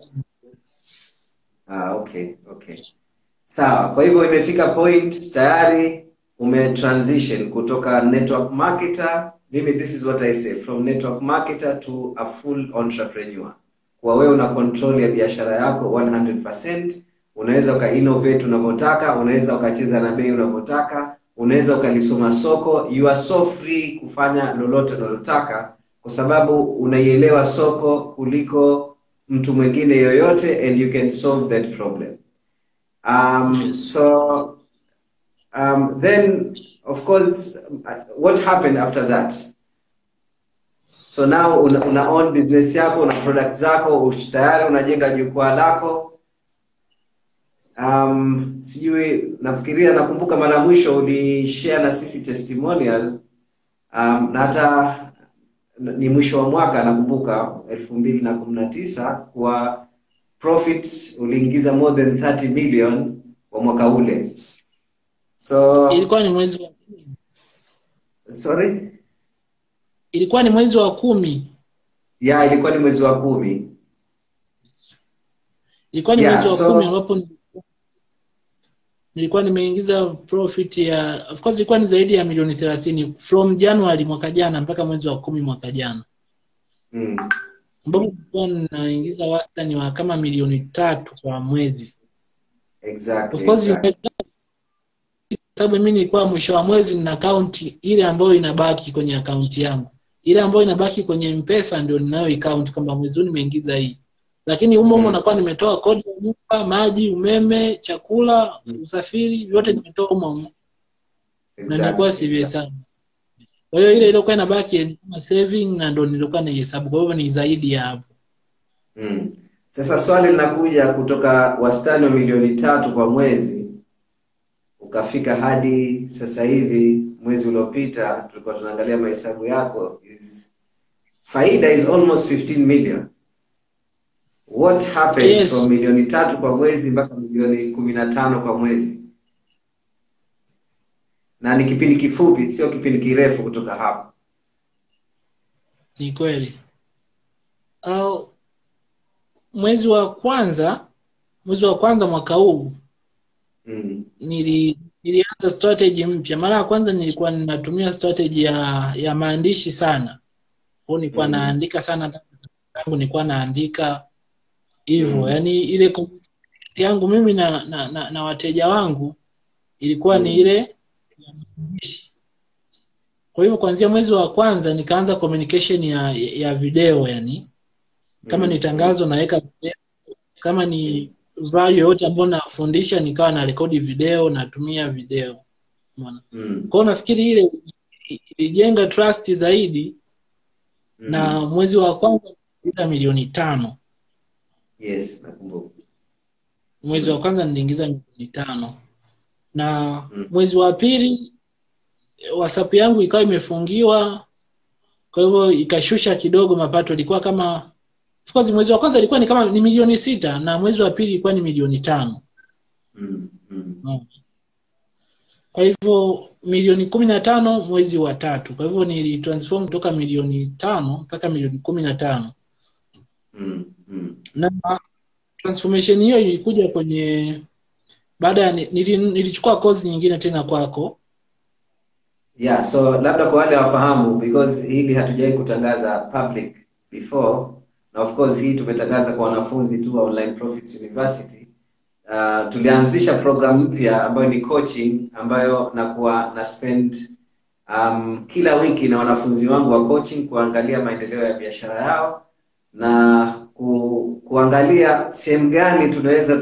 Speaker 2: Okay. Sawa. Kwa hivyo imefika point tayari umetransition kutoka network marketer. Mimi this is what I say, from network marketer to a full entrepreneur. Kwa wewe una control ya biashara yako 100%. Unaweza uka-innovate unavyotaka, unaweza ukacheza na bei unavyotaka, unaweza ukalisoma soko. You are so free kufanya lolote unalotaka kwa sababu unaielewa soko kuliko mtu mwingine yoyote, and you can solve that problem. So then of course what happened after that? So now una own business yako, una product zako, tayari unajenga jukwaa lako. Sijui, nafikiria nakumbuka mara mwisho ulishare na sisi testimonial, na hata ni mwisho wa mwaka nakumbuka 2019 kwa profit uliingiza more than 30 million kwa mwaka ule. So
Speaker 3: ilikuwa ni mwezi wa 10.
Speaker 2: Sorry?
Speaker 3: Ilikuwa ni mwezi wa 10.
Speaker 2: Yeah, ilikuwa ni mwezi wa 10.
Speaker 3: Ilikuwa ni mwezi wa 10 ambapo nilikuwa nimeingiza profit ya, of course ilikuwa ni zaidi ya milioni 30 from January mwaka jana mpaka mwezi wa 10 mwaka jana. Ambapo nilikuwa naingiza wastani wa kama milioni 3 kwa mwezi.
Speaker 2: Exactly.
Speaker 3: Of course sababu mimi nilikuwa mwisho wa mwezi nina account ile ambayo inabaki kwenye account yangu. Ile ambayo inabaki kwenye M-Pesa ndio ninayo account kwamba mwezi huu nimeingiza hii. Lakini humo nakuwa nimetoa kodi ya nyumba, maji, umeme, chakula, usafiri, yote nimetoa humo. Na nilikuwa sivi sana. Kwa hiyo ile ilikuwa inabaki kama saving na ndio nilikuwa na hesabu. Kwa hivyo ni zaidi ya hapo.
Speaker 2: Sasa swali linakuja, kutoka wastani wa milioni 3 kwa mwezi ukafika hadi sasa hivi mwezi uliopita tulikuwa tunaangalia mahesabu yako, faida is almost 15 million. What happened from milioni 3 kwa mwezi mpaka milioni 15 kwa mwezi? Na ni kipindi kifupi, sio kipindi kirefu kutoka hapo.
Speaker 3: Ni kweli. Mwezi wa kwanza mwaka huu nilianza strategy mpya. Mara ya kwanza nilikuwa ninatumia strategy ya maandishi sana. Kwa nilikuwa naandika sana tangu nilikuwa naandika hivyo. Yaani ile community yangu mimi na wateja wangu ilikuwa ni ile ya maandishi. Kwa hivyo kuanzia mwezi wa kwanza nikaanza communication ya video, yani kama ni tangazo naweka video, kama ni value yote ambayo nafundisha nikawa na rekodi video, natumia video. Umeona? Kwa hiyo nafikiri ile ilijenga trust zaidi. Na mwezi wa kwanza niliingiza milioni 5.
Speaker 2: Yes, nakumbuka.
Speaker 3: Mwezi wa kwanza niliingiza milioni 5. Na mwezi wa pili WhatsApp yangu ikawa imefungiwa, kwa hivyo ikashusha kidogo mapato. Ilikuwa kama, of course mwezi wa kwanza ilikuwa ni milioni 6 na mwezi wa pili ilikuwa ni milioni 5. Kwa hivyo milioni 15 mwezi wa 3. Kwa hivyo nilitransform kutoka milioni 5 mpaka milioni 15. Na transformation hiyo ilikuja kwenye baada ya nilichukua course nyingine tena kwako.
Speaker 2: Yeah, so labda kwa wale wafahamu, because hili hatujai kutangaza public before, na of course hii tumetangaza kwa wanafunzi tu wa Online Profits University. Tulianzisha program mpya ambayo ni coaching, ambayo nakuwa na spend kila wiki na wanafunzi wangu wa coaching kuangalia maendeleo ya biashara yao na kuangalia sehemu gani tunaweza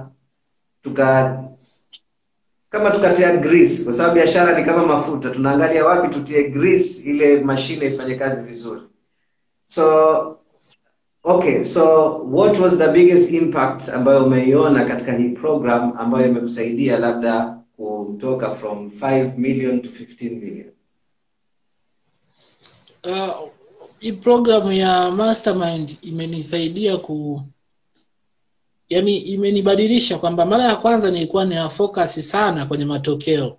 Speaker 2: kama tukatia grease, kwa sababu biashara ni kama mafuta, tunaangalia wapi tutie grease ile mashine ifanye kazi vizuri. So what was the biggest impact ambayo umeiona katika hii program ambayo imekusaidia labda kutoka from 5 million to 15 million?
Speaker 3: Hii program ya Mastermind imenisaidia yani imenibadilisha, kwamba mara ya kwanza nilikuwa nina focus sana kwenye matokeo.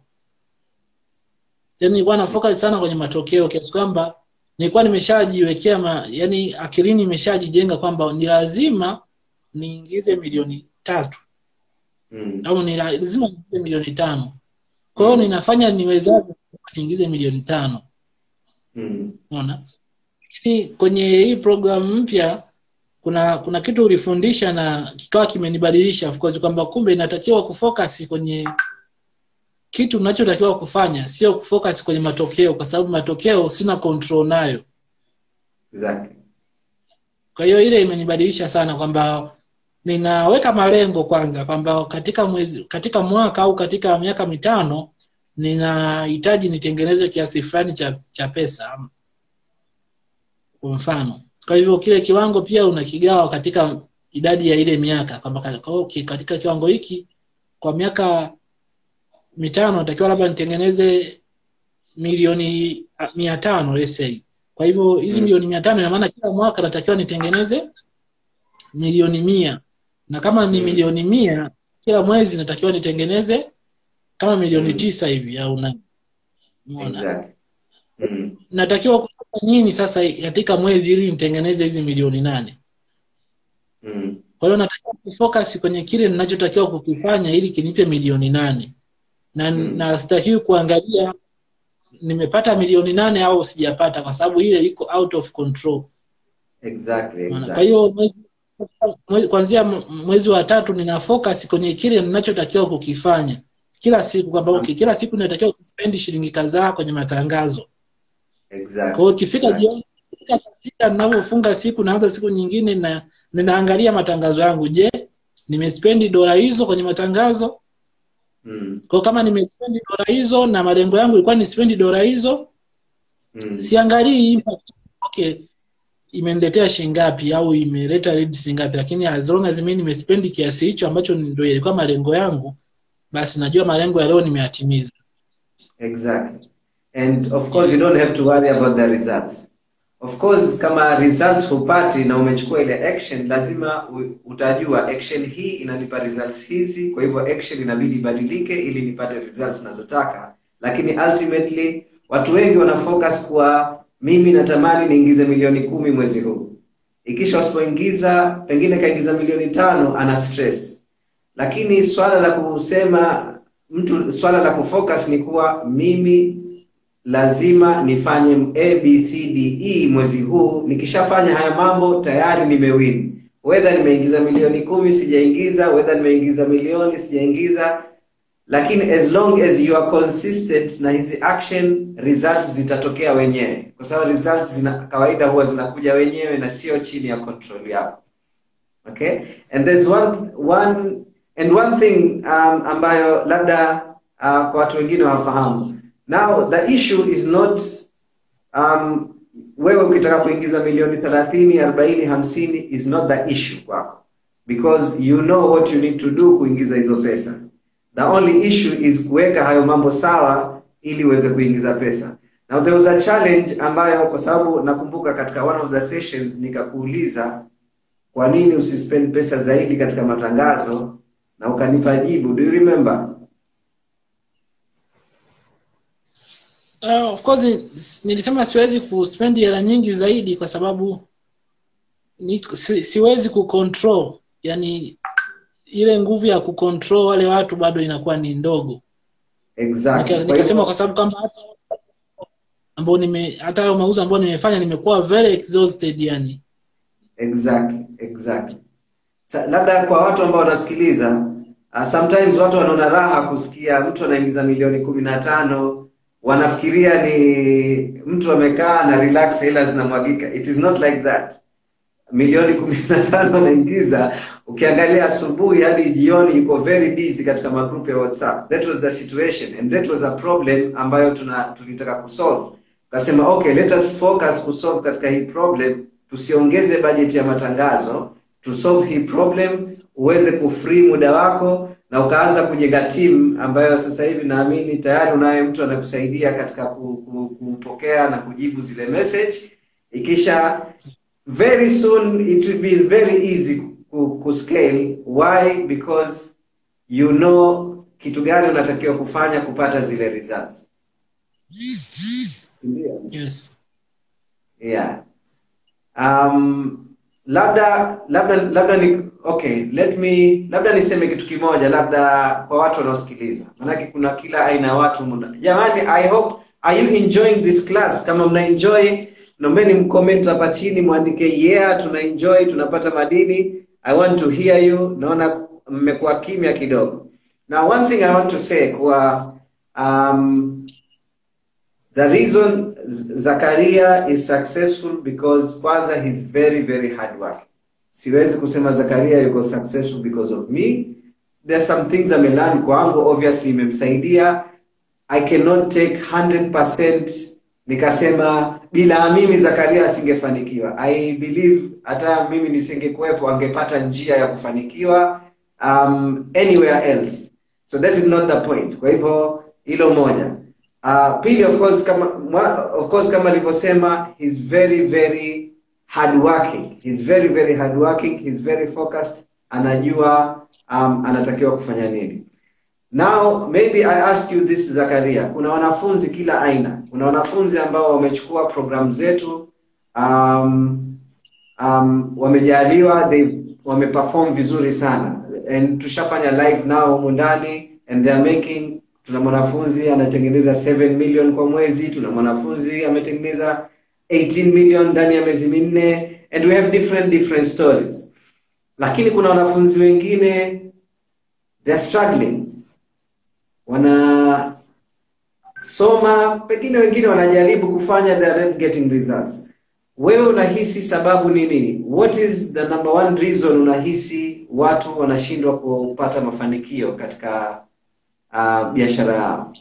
Speaker 3: Yani nilikuwa na focus sana kwenye matokeo kiasi kwamba nilikuwa nimeshajiwekea yani akilini nimeshajijenga kwamba ni lazima niingize milioni 3. Au ni lazima niingize milioni 5. Kwa hiyo ninafanya niwezavyo niingize milioni 5. Unaona? Lakini kwenye hii program mpya kuna kitu ulifundisha na kikawa kimenibadilisha, of course, kwamba kumbe inatakiwa kufocus kwenye kitu unachotakiwa kufanya, sio kufocus kwenye matokeo, kwa sababu matokeo sina control nayo.
Speaker 2: Exactly.
Speaker 3: Kwa hiyo ile imenibadilisha sana, kwamba ninaweka malengo kwanza, kwamba katika mwaka au katika miaka 5 ninahitaji nitengeneze kiasi fulani cha pesa, kwa mfano. Kwa hivyo kile kiwango pia unakigawa katika idadi ya ile miaka, kwamba katika kiwango hiki kwa miaka 5 natakiwa labda nitengeneze milioni 500, let's say. Kwa hivyo hizi milioni 500 ina maana kila mwaka natakiwa nitengeneze milioni 100. Na kama ni milioni 100, kila mwezi natakiwa nitengeneze kama milioni 9 hivi au 8.
Speaker 2: Exactly.
Speaker 3: Natakiwa kufanya nini sasa katika mwezi ili nitengeneze hizi milioni 8? Kwa hiyo natakiwa kufocus kwenye kile ninachotakiwa kukifanya ili kinipe milioni 8. Na sitakiwi kuangalia nimepata milioni 8 au sijapata, kwa sababu ile iko out of control.
Speaker 2: Exactly.
Speaker 3: Kwa hiyo kuanzia mwezi wa 3 nina focus kwenye kile ninachotakiwa kukifanya kila siku, kwamba kila siku natakiwa kuspend shilingi kadhaa kwenye matangazo.
Speaker 2: Exactly.
Speaker 3: Kwa hiyo ikifika jioni, katika ninapofunga siku naanza siku nyingine na ninaangalia matangazo yangu. Je, nimespendi dola hizo kwenye matangazo? Kwa kama nimespendi dola hizo na malengo yangu ilikuwa ni spendi dola hizo, siangalii impact. Okay, imeniletea shilingi ngapi au imeleta leads ngapi, lakini as long as mimi nimespendi kiasi hicho ambacho ndio ilikuwa malengo yangu, basi najua malengo ya leo nimeyatimiza.
Speaker 2: Exactly. And of course you don't have to worry about the results. Of course kama results hupati na umechukua ile action, lazima utajua action hii inanipa results hizi, kwa hivyo action inabidi ibadilike ili nipate results ninazotaka. Lakini ultimately watu wengi wana focus kwa mimi natamani niingize milioni 10 mwezi huu. Ikisha usipoingiza, pengine kaingiza milioni 5, ana stress. Lakini swala la kufocus ni kuwa mimi lazima nifanye ABCDE mwezi huu. Nikishafanya haya mambo tayari nimewin. Whether nimeingiza milioni 10 sijaingiza, whether nimeingiza milioni sijaingiza, lakini as long as you are consistent na hizi action, results zitatokea wenyewe, kwa sababu results kawaida huwa zinakuja wenyewe na sio chini ya control yako. Okay, and there's one thing ambayo labda kwa watu wengine wafahamu. Now the issue is not wewe ukitaka kuingiza milioni 30, 40, 50 is not the issue kwako, because you know what you need to do kuingiza hizo pesa. The only issue is kuweka hayo mambo sawa ili uweze kuingiza pesa. Now there was a challenge ambayo, kwa sababu nakumbuka katika one of the sessions nikakuuliza kwa nini usispend pesa zaidi katika matangazo, na ukanipa jibu. Do you remember?
Speaker 3: Of course nilisema siwezi kuspend hela nyingi zaidi kwa sababu siwezi kucontrol, yani ile nguvu ya kucontrol wale watu bado inakuwa ni ndogo.
Speaker 2: Exactly.
Speaker 3: Nikasema kwa sababu kama hata hayo mauzo ambayo nimefanya nimekuwa very exhausted yani.
Speaker 2: Exactly. Labda kwa watu ambao wanasikiliza, sometimes watu wanaona raha kusikia mtu anaingiza milioni 15, wanafikiria ni mtu amekaa na relax hela zinamwagika. It is not like that. Milioni 15 anaingiza, ukiangalia asubuhi hadi jioni yuko very busy katika magroup ya WhatsApp. That was the situation, and that was a problem ambayo tulitaka kusolve. Kasema okay, let us focus kusolve katika hii problem, tusiongeze budget ya matangazo, to solve hii problem, uweze kufree muda wako na ukaanza kujenga team ambayo sasa hivi naamini tayari unaye mtu anakusaidia katika kupokea na kujibu zile message. Ikisha very soon it will be very easy to scale. Why? Because you know kitu gani unatakiwa kufanya kupata zile results.
Speaker 3: Yes.
Speaker 2: Yeah. Labda ni okay, labda niseme kitu kimoja labda kwa watu wanaosikiliza. Maana kuna kila aina ya watu muna. Jamani, I hope are you enjoying this class? Kama mna enjoy, naombeni mcomment hapa chini muandike yeah, tuna enjoy, tunapata madini. I want to hear you. Naona mmekuwa kimya kidogo. Now one thing I want to say kwa the reason Zakaria is successful because kwanza he's very very hard work. Siwezi kusema Zakaria yuko successful because of me. There are some things I learned kwangu, obviously imemsaidia. I cannot take 100% nikasema bila mimi Zakaria asingefanikiwa. I believe hata mimi nisingekuwepo angepata njia ya kufanikiwa anywhere else. So that is not the point. Kwa hivyo hilo moja. Pili, of course kama nilivyosema, he's very very hardworking. He's very very hardworking. He's very focused. Anajua anatakiwa kufanya nini. Now maybe I ask you this Zakaria, kuna wanafunzi kila aina. Kuna wanafunzi ambao wamechukua program zetu, wamejaliwa, wameperform vizuri sana, and tushafanya live nao huko ndani, and they are making. Tuna mwanafunzi anatengeneza 7 million kwa mwezi, tuna mwanafunzi ametengeneza 18 million ndani ya miezi 4, and we have different stories. Lakini kuna wanafunzi wengine they are struggling. Wana soma, pengine wengine wanajaribu kufanya, they are not getting results. Wewe unahisi sababu ni nini? What is the number one reason unahisi watu wanashindwa kupata mafanikio katika biashara?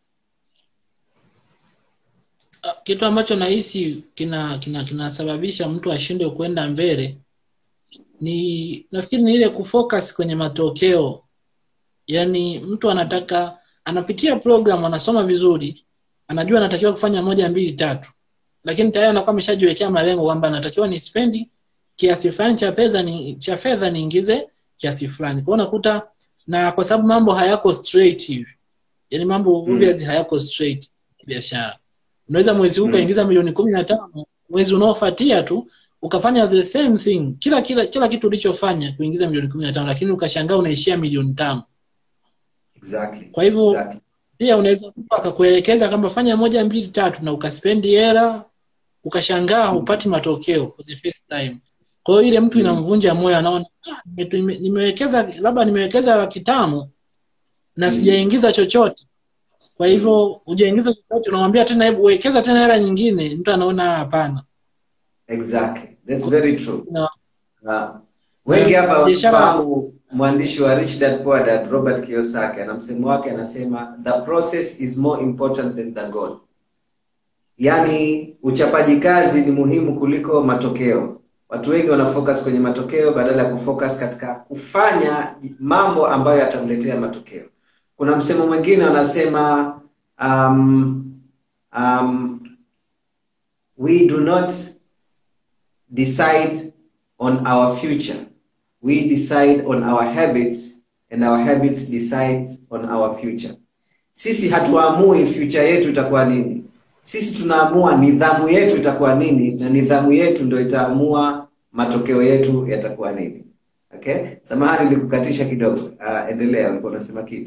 Speaker 3: Kitu ambacho nahisi kinasababisha mtu ashindwe kwenda mbele ni nafikiri ni ile kufocus kwenye matokeo. Yani mtu anapitia program, anasoma vizuri, anajua anatakiwa kufanya 1 2 3, lakini tayari anakuwa ameshajiwekea malengo kwamba anatakiwa ni spend kiasi fulani cha fedha niingize kiasi fulani. Kwa unakuta na kwa sababu mambo hayako straight hivi. Yani mambo obviously hayako straight biashara. Unaweza mwezi huu kaingiza milioni 15, mwezi unaofuatia tu ukafanya the same thing. Kila kitu ulichofanya kuingiza milioni 15, lakini ukashangaa unaishia milioni 5.
Speaker 2: Exactly.
Speaker 3: Kwa hivyo pia unaweza akakuelekeza kama fanya 1 2 3 na ukaspendi hela, ukashangaa hupati matokeo for the first time. Kwa hiyo ile mtu inamvunja moyo, anaona nimewekeza labda nimewekeza 500,000 na sijaingiza chochote. Kwa hivyo hujaingiza chochote, unamwambia tena hebu wekeza tena hela nyingine, mtu anaona hapana.
Speaker 2: Exactly, that's very true.
Speaker 3: No.
Speaker 2: Wengi hapa wanafahamu mwandishi wa Rich Dad Poor Dad Robert Kiyosaki, na msemo wake anasema the process is more important than the goal. Yaani uchapaji kazi ni muhimu kuliko matokeo. Watu wengi wanafocus kwenye matokeo badala ya kufocus katika kufanya mambo ambayo yatamletea matokeo. Kuna msemo mwingine anasema we do not decide on our future. We decide on our habits, and our habits decides on our future. Sisi hatuamui future yetu itakuwa nini. Sisi tunaamua nidhamu yetu itakuwa nini, na nidhamu yetu ndio itaamua matokeo yetu yatakuwa nini. Okay? Samahani nilikukatisha kidogo. Endelea, ulikuwa unasema kitu.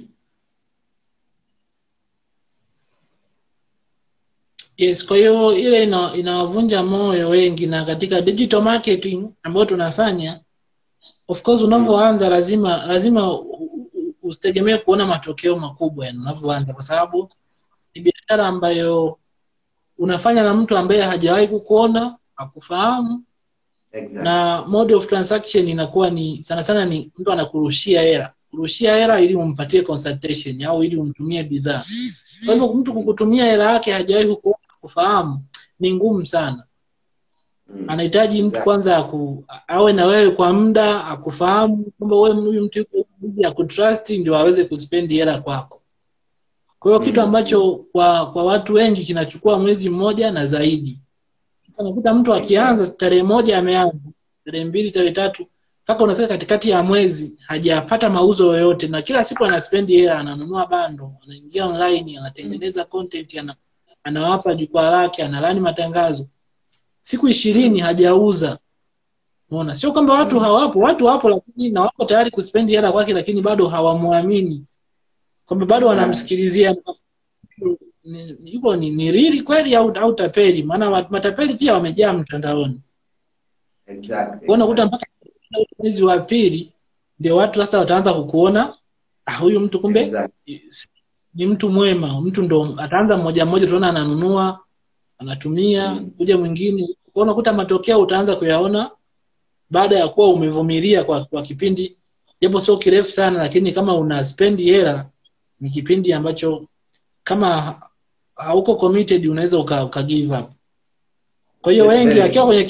Speaker 3: Yes, kwa hiyo ile inawavunja moyo wengi, na katika digital marketing ambayo tunafanya, of course unavyoanza lazima usitegemee kuona matokeo makubwa unavyoanza, kwa sababu ni biashara ambayo unafanya na mtu ambaye hajawahi kukuona, hakufahamu.
Speaker 2: Exactly.
Speaker 3: Na mode of transaction inakuwa ni sana sana ni mtu anakurushia hela ili umpatie consultation au ili umtumie bidhaa. Kwa hivyo mtu kukutumia hela yake hajawahi kufahamu ni ngumu sana. Anahitaji mtu kwanza awe na wewe kwa muda, akufahamu kwamba wewe huyu mtu yuko akutrust ndio aweze kuspend hela kwako. Kwa hiyo kitu ambacho kwa watu wengi kinachukua mwezi mmoja na zaidi. Sasa unakuta mtu akianza tarehe 1 ameanza, tarehe 2, tarehe 3 mpaka unafika katikati ya mwezi hajapata mauzo yoyote, na kila siku anaspend hela, ananunua bando, anaingia online, anatengeneza content, anawapa jukwaa lake, analani matangazo. Siku 20 hajauza. Unaona, sio kwamba watu hawapo, watu wapo, lakini na wako tayari kuspend hela kwake, lakini bado hawamuamini. Kwamba bado wanamsikilizia yuko ni real kweli au tapeli, maana matapeli pia wamejaa mtandaoni.
Speaker 2: Exactly.
Speaker 3: Kwa unakuta mpaka mwezi wa pili ndio watu sasa wataanza kukuona, huyu mtu kumbe ni mtu mwema, mtu ndo ataanza mmoja tunaona ananunua, anatumia, kuja mwingine. Kwa unakuta matokeo utaanza kuyaona baada ya kuwa umevumilia kwa kipindi japo sio kirefu sana, lakini kama una spend hela ni kipindi ambacho kama hauko committed unaweza uka give up. Kwa hiyo wengi akiwa kwenye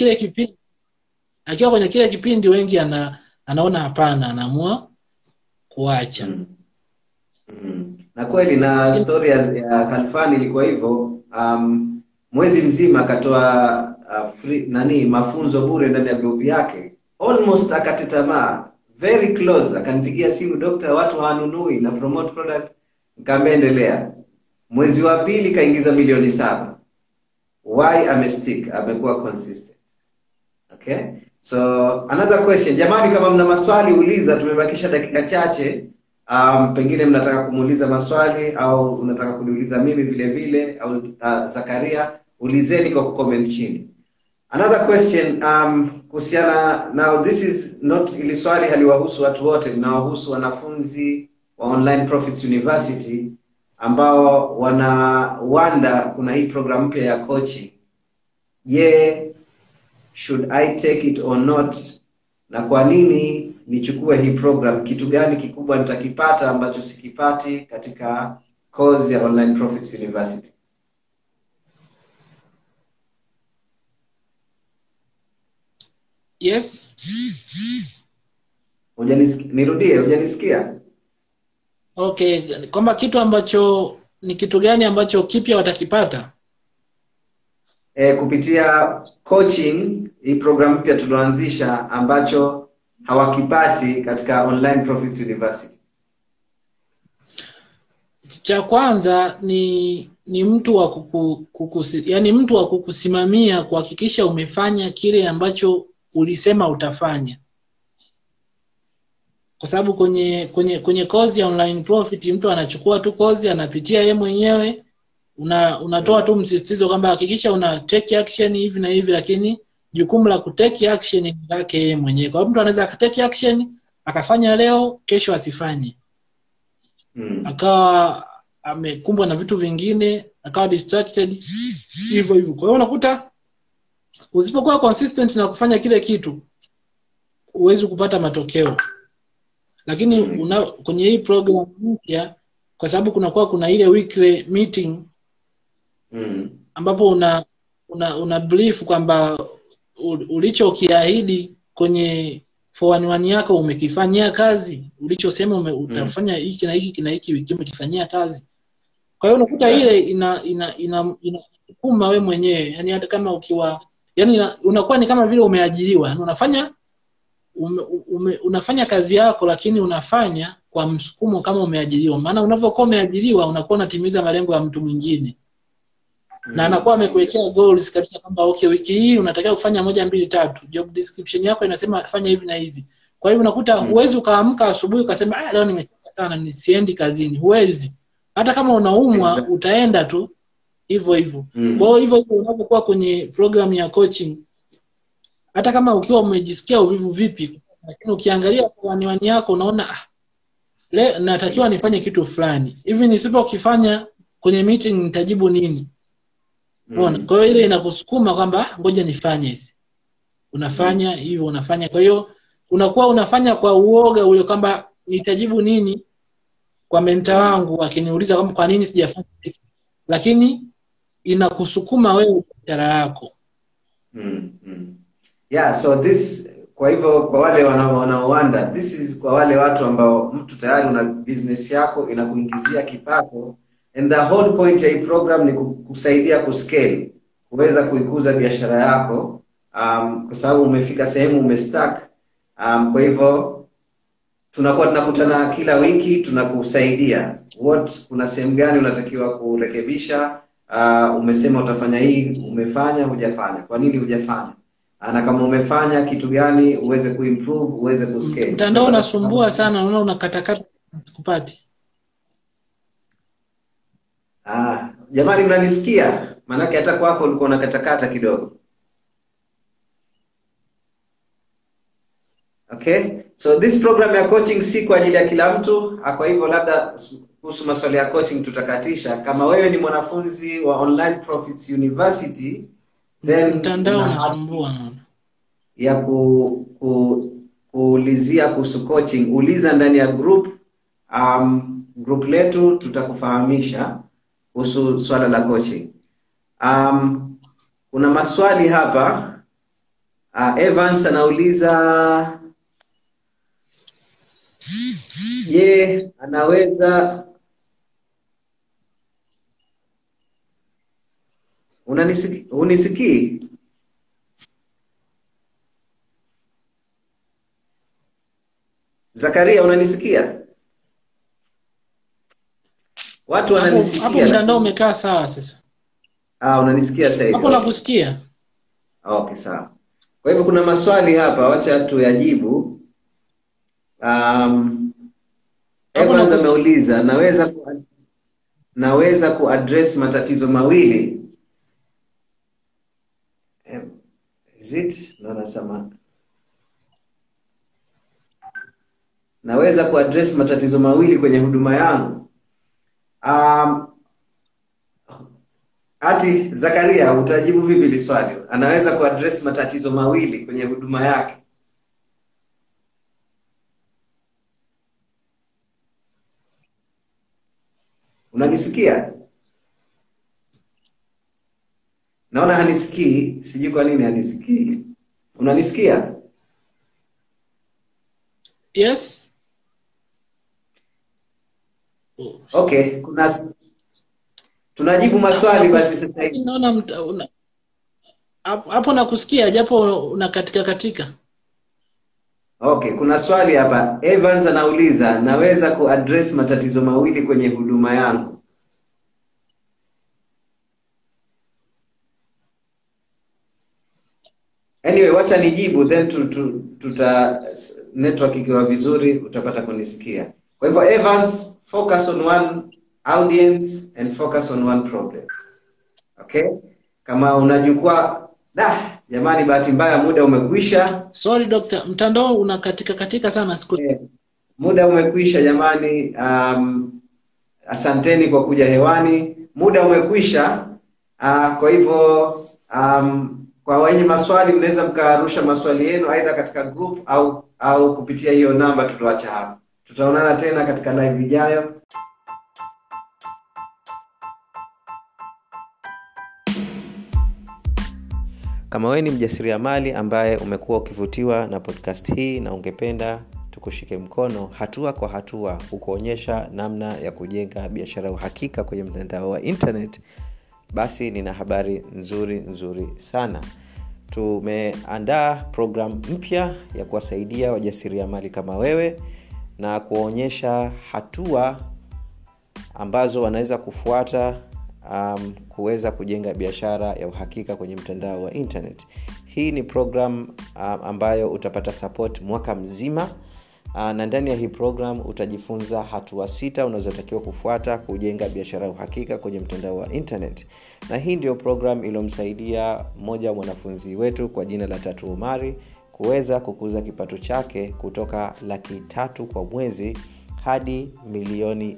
Speaker 3: kile kipindi wengi anaona hapana, anaamua kuacha.
Speaker 2: Na kweli na story ya Khalfan ilikuwa hivyo. Mwezi mzima akatoa mafunzo bure ndani ya group yake. Almost akatetamaa, very close, akanipigia simu, doctor, watu hawanunui na promote product. Nikamwambia endelea. Mwezi wa pili kaingiza milioni 7. Why? Amestick, amekuwa consistent. Okay? So another question, jamani, kama mna maswali uliza, tumebakisha dakika chache. Pengine mnataka kumuuliza maswali au unataka kuniuliza mimi vile vile au Zakaria, ulizeni kwa comment chini. Another question, kuhusiana, now this is not, ili swali haliwahusu watu wote, linawahusu wanafunzi wa Online Profits University ambao wanawanda kuna hii program mpya ya coaching. Should I take it or not? Na kwa nini nichukue hii program? Kitu gani kikubwa nitakipata ambacho sikipati katika course ya Online Profits University?
Speaker 3: Yes.
Speaker 2: Nirudie, hujanisikia?
Speaker 3: Okay, kwamba kitu ambacho ni kitu gani ambacho kipya watakipata?
Speaker 2: Kupitia coaching, hii program mpya tulioanzisha ambacho hawakipati katika Online Profits University.
Speaker 3: Cha kwanza ni mtu wa mtu wa kukusimamia kuhakikisha umefanya kile ambacho ulisema utafanya. Kwa sababu kwenye course ya Online Profit mtu anachukua tu course, anapitia yeye mwenyewe, unatoa tu msisitizo kwamba hakikisha una take action hivi na hivi, lakini jukumu la kutake action ni lake yeye mwenyewe. Kwa mtu anaweza akatake action akafanya leo, kesho asifanye. akawa amekumbwa na vitu vingine, akawa distracted hivyo hivyo. Kwa hiyo unakuta usipokuwa consistent na kufanya kile kitu huwezi kupata matokeo. Lakini kwenye hii program mpya, kwa sababu kuna ile weekly meeting ambapo una brief kwamba ulichokiahidi kwenye 411 yako umekifanyia kazi, ulichosema utafanya hiki na hiki na hiki umekifanyia kazi. Kwa hiyo unakuta ile inakuma wewe mwenyewe, yani hata kama ukiwa yani unakuwa ni kama vile umeajiriwa, yani unafanya kazi yako, lakini unafanya kwa msukumo kama umeajiriwa. Maana unapokuwa umeajiriwa unakuwa unatimiza malengo ya mtu mwingine. Na anakuwa amekuwekea goals kabisa kwamba okay, wiki hii unatakiwa kufanya 1 2 3. Job description yako inasema fanya hivi na hivi. Kwa hiyo unakuta huwezi ukaamka asubuhi ukasema leo nimechoka sana nisiendi kazini. Huwezi. Hata kama unaumwa utaenda tu hivyo hivyo. Kwa hiyo unapokuwa kwenye program ya coaching, hata kama ukiwa umejisikia uvivu vipi, lakini ukiangalia kwa niwani yako unaona leo natakiwa nifanye kitu fulani. Hivi nisipokifanya kwenye meeting nitajibu nini? Unaona? Kwa hiyo ile inakusukuma kwamba ngoja nifanye hizi. Unafanya hivyo, unafanya. Kwa hiyo unakuwa unafanya kwa uoga ule kwamba nitajibu nini kwa mentor wangu akiniuliza kwamba kwa nini sijafanya hiki. Lakini inakusukuma wewe biashara yako.
Speaker 2: Yeah, so this kwa hivyo kwa wale wanaoanda, this is kwa wale watu ambao mtu tayari una business yako inakuingizia kipato, and the whole point ya hii program ni kusaidia kuscale, kuweza kuikuza biashara yako kwa sababu umefika sehemu umestuck. Kwa hivyo tunakutana kila wiki, tunakusaidia kuna sehemu gani unatakiwa kurekebisha. Umesema utafanya hii, umefanya, hujafanya, kwa nini hujafanya, na kama umefanya kitu gani uweze kuimprove, uweze kuscale.
Speaker 3: Mtandao unasumbua sana, unaona unakatakata sikupati.
Speaker 2: Jamani mnanisikia? Maana hata kwako ulikuwa unakatakata kidogo. Okay? So this program ya coaching si kwa ajili ya kila mtu. Kwa hivyo labda kuhusu maswali ya coaching tutakatisha. Kama wewe ni mwanafunzi wa Online Profits University, then
Speaker 3: mtandao unasumbua naona.
Speaker 2: Ya kuulizia kuhusu coaching, uliza ndani ya group group letu, tutakufahamisha kuhusu swala la coaching. Kuna maswali hapa. Evans anauliza anaweza unisikii? Zakaria, unanisikia? Watu wananisikia.
Speaker 3: Hapo mtandao umekaa sawa sasa.
Speaker 2: Unanisikia sasa hivi?
Speaker 3: Hapo nakusikia.
Speaker 2: Okay, sawa. Kwa hivyo kuna maswali hapa, wacha tuyajibu. Evans ameuliza, naweza kuaddress matatizo mawili. Is it? Naweza kuaddress matatizo mawili kwenye huduma yangu. Ati Zakaria, utajibu vipi hili swali? Anaweza kuaddress matatizo mawili kwenye huduma yake. Unanisikia? Naona hanisikii, sijui kwa nini hanisikii. Unanisikia?
Speaker 3: Yes.
Speaker 2: Okay, tunajibu maswali basi sasa hivi.
Speaker 3: Naona hapo nakusikia japo unakatika.
Speaker 2: Okay, kuna swali hapa. Evans anauliza, naweza kuaddress matatizo mawili kwenye huduma yangu. Anyway, wacha nijibu then tuta network ikiwa vizuri utapata kunisikia. Kwa hivyo Evans, focus on one audience and focus on one problem. Okay? Kama unajukua jamani, bahati mbaya muda umekwisha.
Speaker 3: Sorry doctor, mtandao unakatika sana siku.
Speaker 2: Muda umekwisha jamani. asanteni kwa kuja hewani. Muda umekwisha. Kwa hivyo kwa wenye maswali mnaweza mkarusha maswali yenu aidha katika group au kupitia hiyo namba tutoacha hapa. Tutaonana tena katika live ijayo.
Speaker 1: Kama wewe ni mjasiriamali ambaye umekuwa ukivutiwa na podcast hii na ungependa tukushike mkono hatua kwa hatua kukuonyesha namna ya kujenga biashara ya uhakika kwenye mtandao wa internet, basi nina habari nzuri sana. Tumeandaa program mpya ya kuwasaidia wajasiriamali kama wewe na kuonyesha hatua ambazo wanaweza kufuata kuweza kujenga biashara ya uhakika kwenye mtandao wa internet. Hii ni program ambayo utapata support mwaka mzima, na ndani ya hii program utajifunza hatua 6 unazotakiwa kufuata kujenga biashara ya uhakika kwenye mtandao wa internet. Na hii ndio program iliyomsaidia mmoja wa mwanafunzi wetu kwa jina la Tatu Umari kuweza kukuza kipato chake kutoka 300,000 kwa mwezi hadi milioni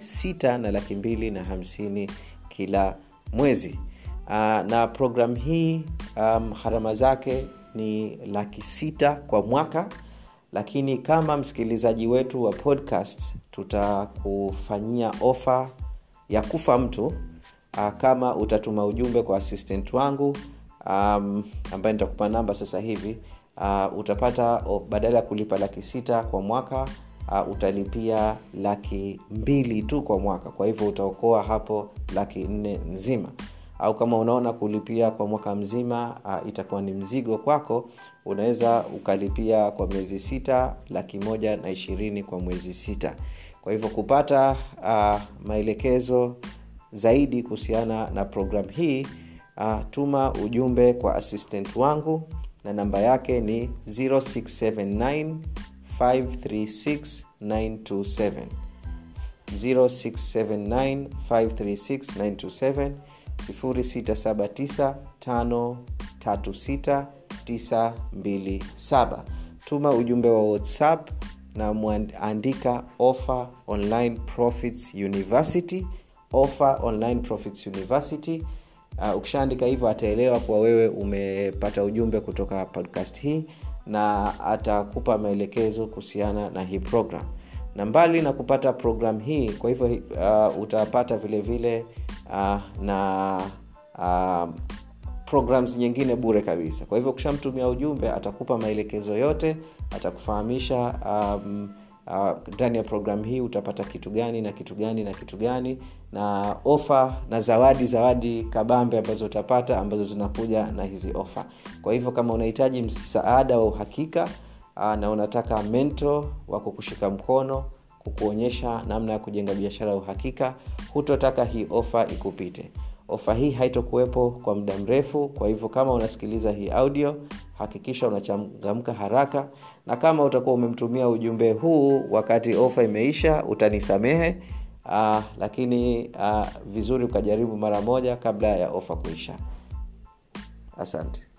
Speaker 1: 6,250 kila mwezi. Na program hii gharama zake ni 600,000 kwa mwaka, lakini kama msikilizaji wetu wa podcast tutakufanyia ofa ya kufa mtu kama utatuma ujumbe kwa assistant wangu ambaye nitakupa namba sasa hivi. Utapata badala ya kulipa 600,000 kwa mwaka utalipia 200,000 tu kwa mwaka. Kwa hivyo utaokoa hapo 400,000 nzima. Au kama unaona kulipia kwa mwaka mzima itakuwa ni mzigo kwako, unaweza ukalipia kwa miezi 6 120,000 kwa mwezi 6. Kwa hivyo kupata maelekezo zaidi kuhusiana na program hii, tuma ujumbe kwa assistant wangu na namba yake ni 0679 536 927 0679 536 927 0679 536 927. Tuma ujumbe wa WhatsApp na andika Offer Online Profits University, Offer Online Profits University. Ukishaandika hivyo ataelewa kwa wewe umepata ujumbe kutoka podcast hii na atakupa maelekezo kuhusiana na hii program. Na mbali na kupata program hii, kwa hivyo utapata vile vile na programs nyingine bure kabisa. Kwa hivyo ukishamtumia ujumbe atakupa maelekezo yote, atakufahamisha ndani ya program hii utapata kitu gani na kitu gani na kitu gani, na ofa na zawadi kabambe ambazo utapata ambazo zinakuja na hizi ofa. Kwa hivyo kama unahitaji msaada wa uhakika na unataka mentor wa kukushika mkono kukuonyesha namna ya kujenga biashara ya uhakika, hutotaka hii ofa ikupite. Ofa hii haitokuwepo kwa muda mrefu. Kwa hivyo kama unasikiliza hii audio, hakikisha unachangamka haraka, na kama utakuwa umemtumia ujumbe huu wakati ofa imeisha utanisamehe, lakini vizuri ukajaribu mara moja kabla ya ofa kuisha. Asante.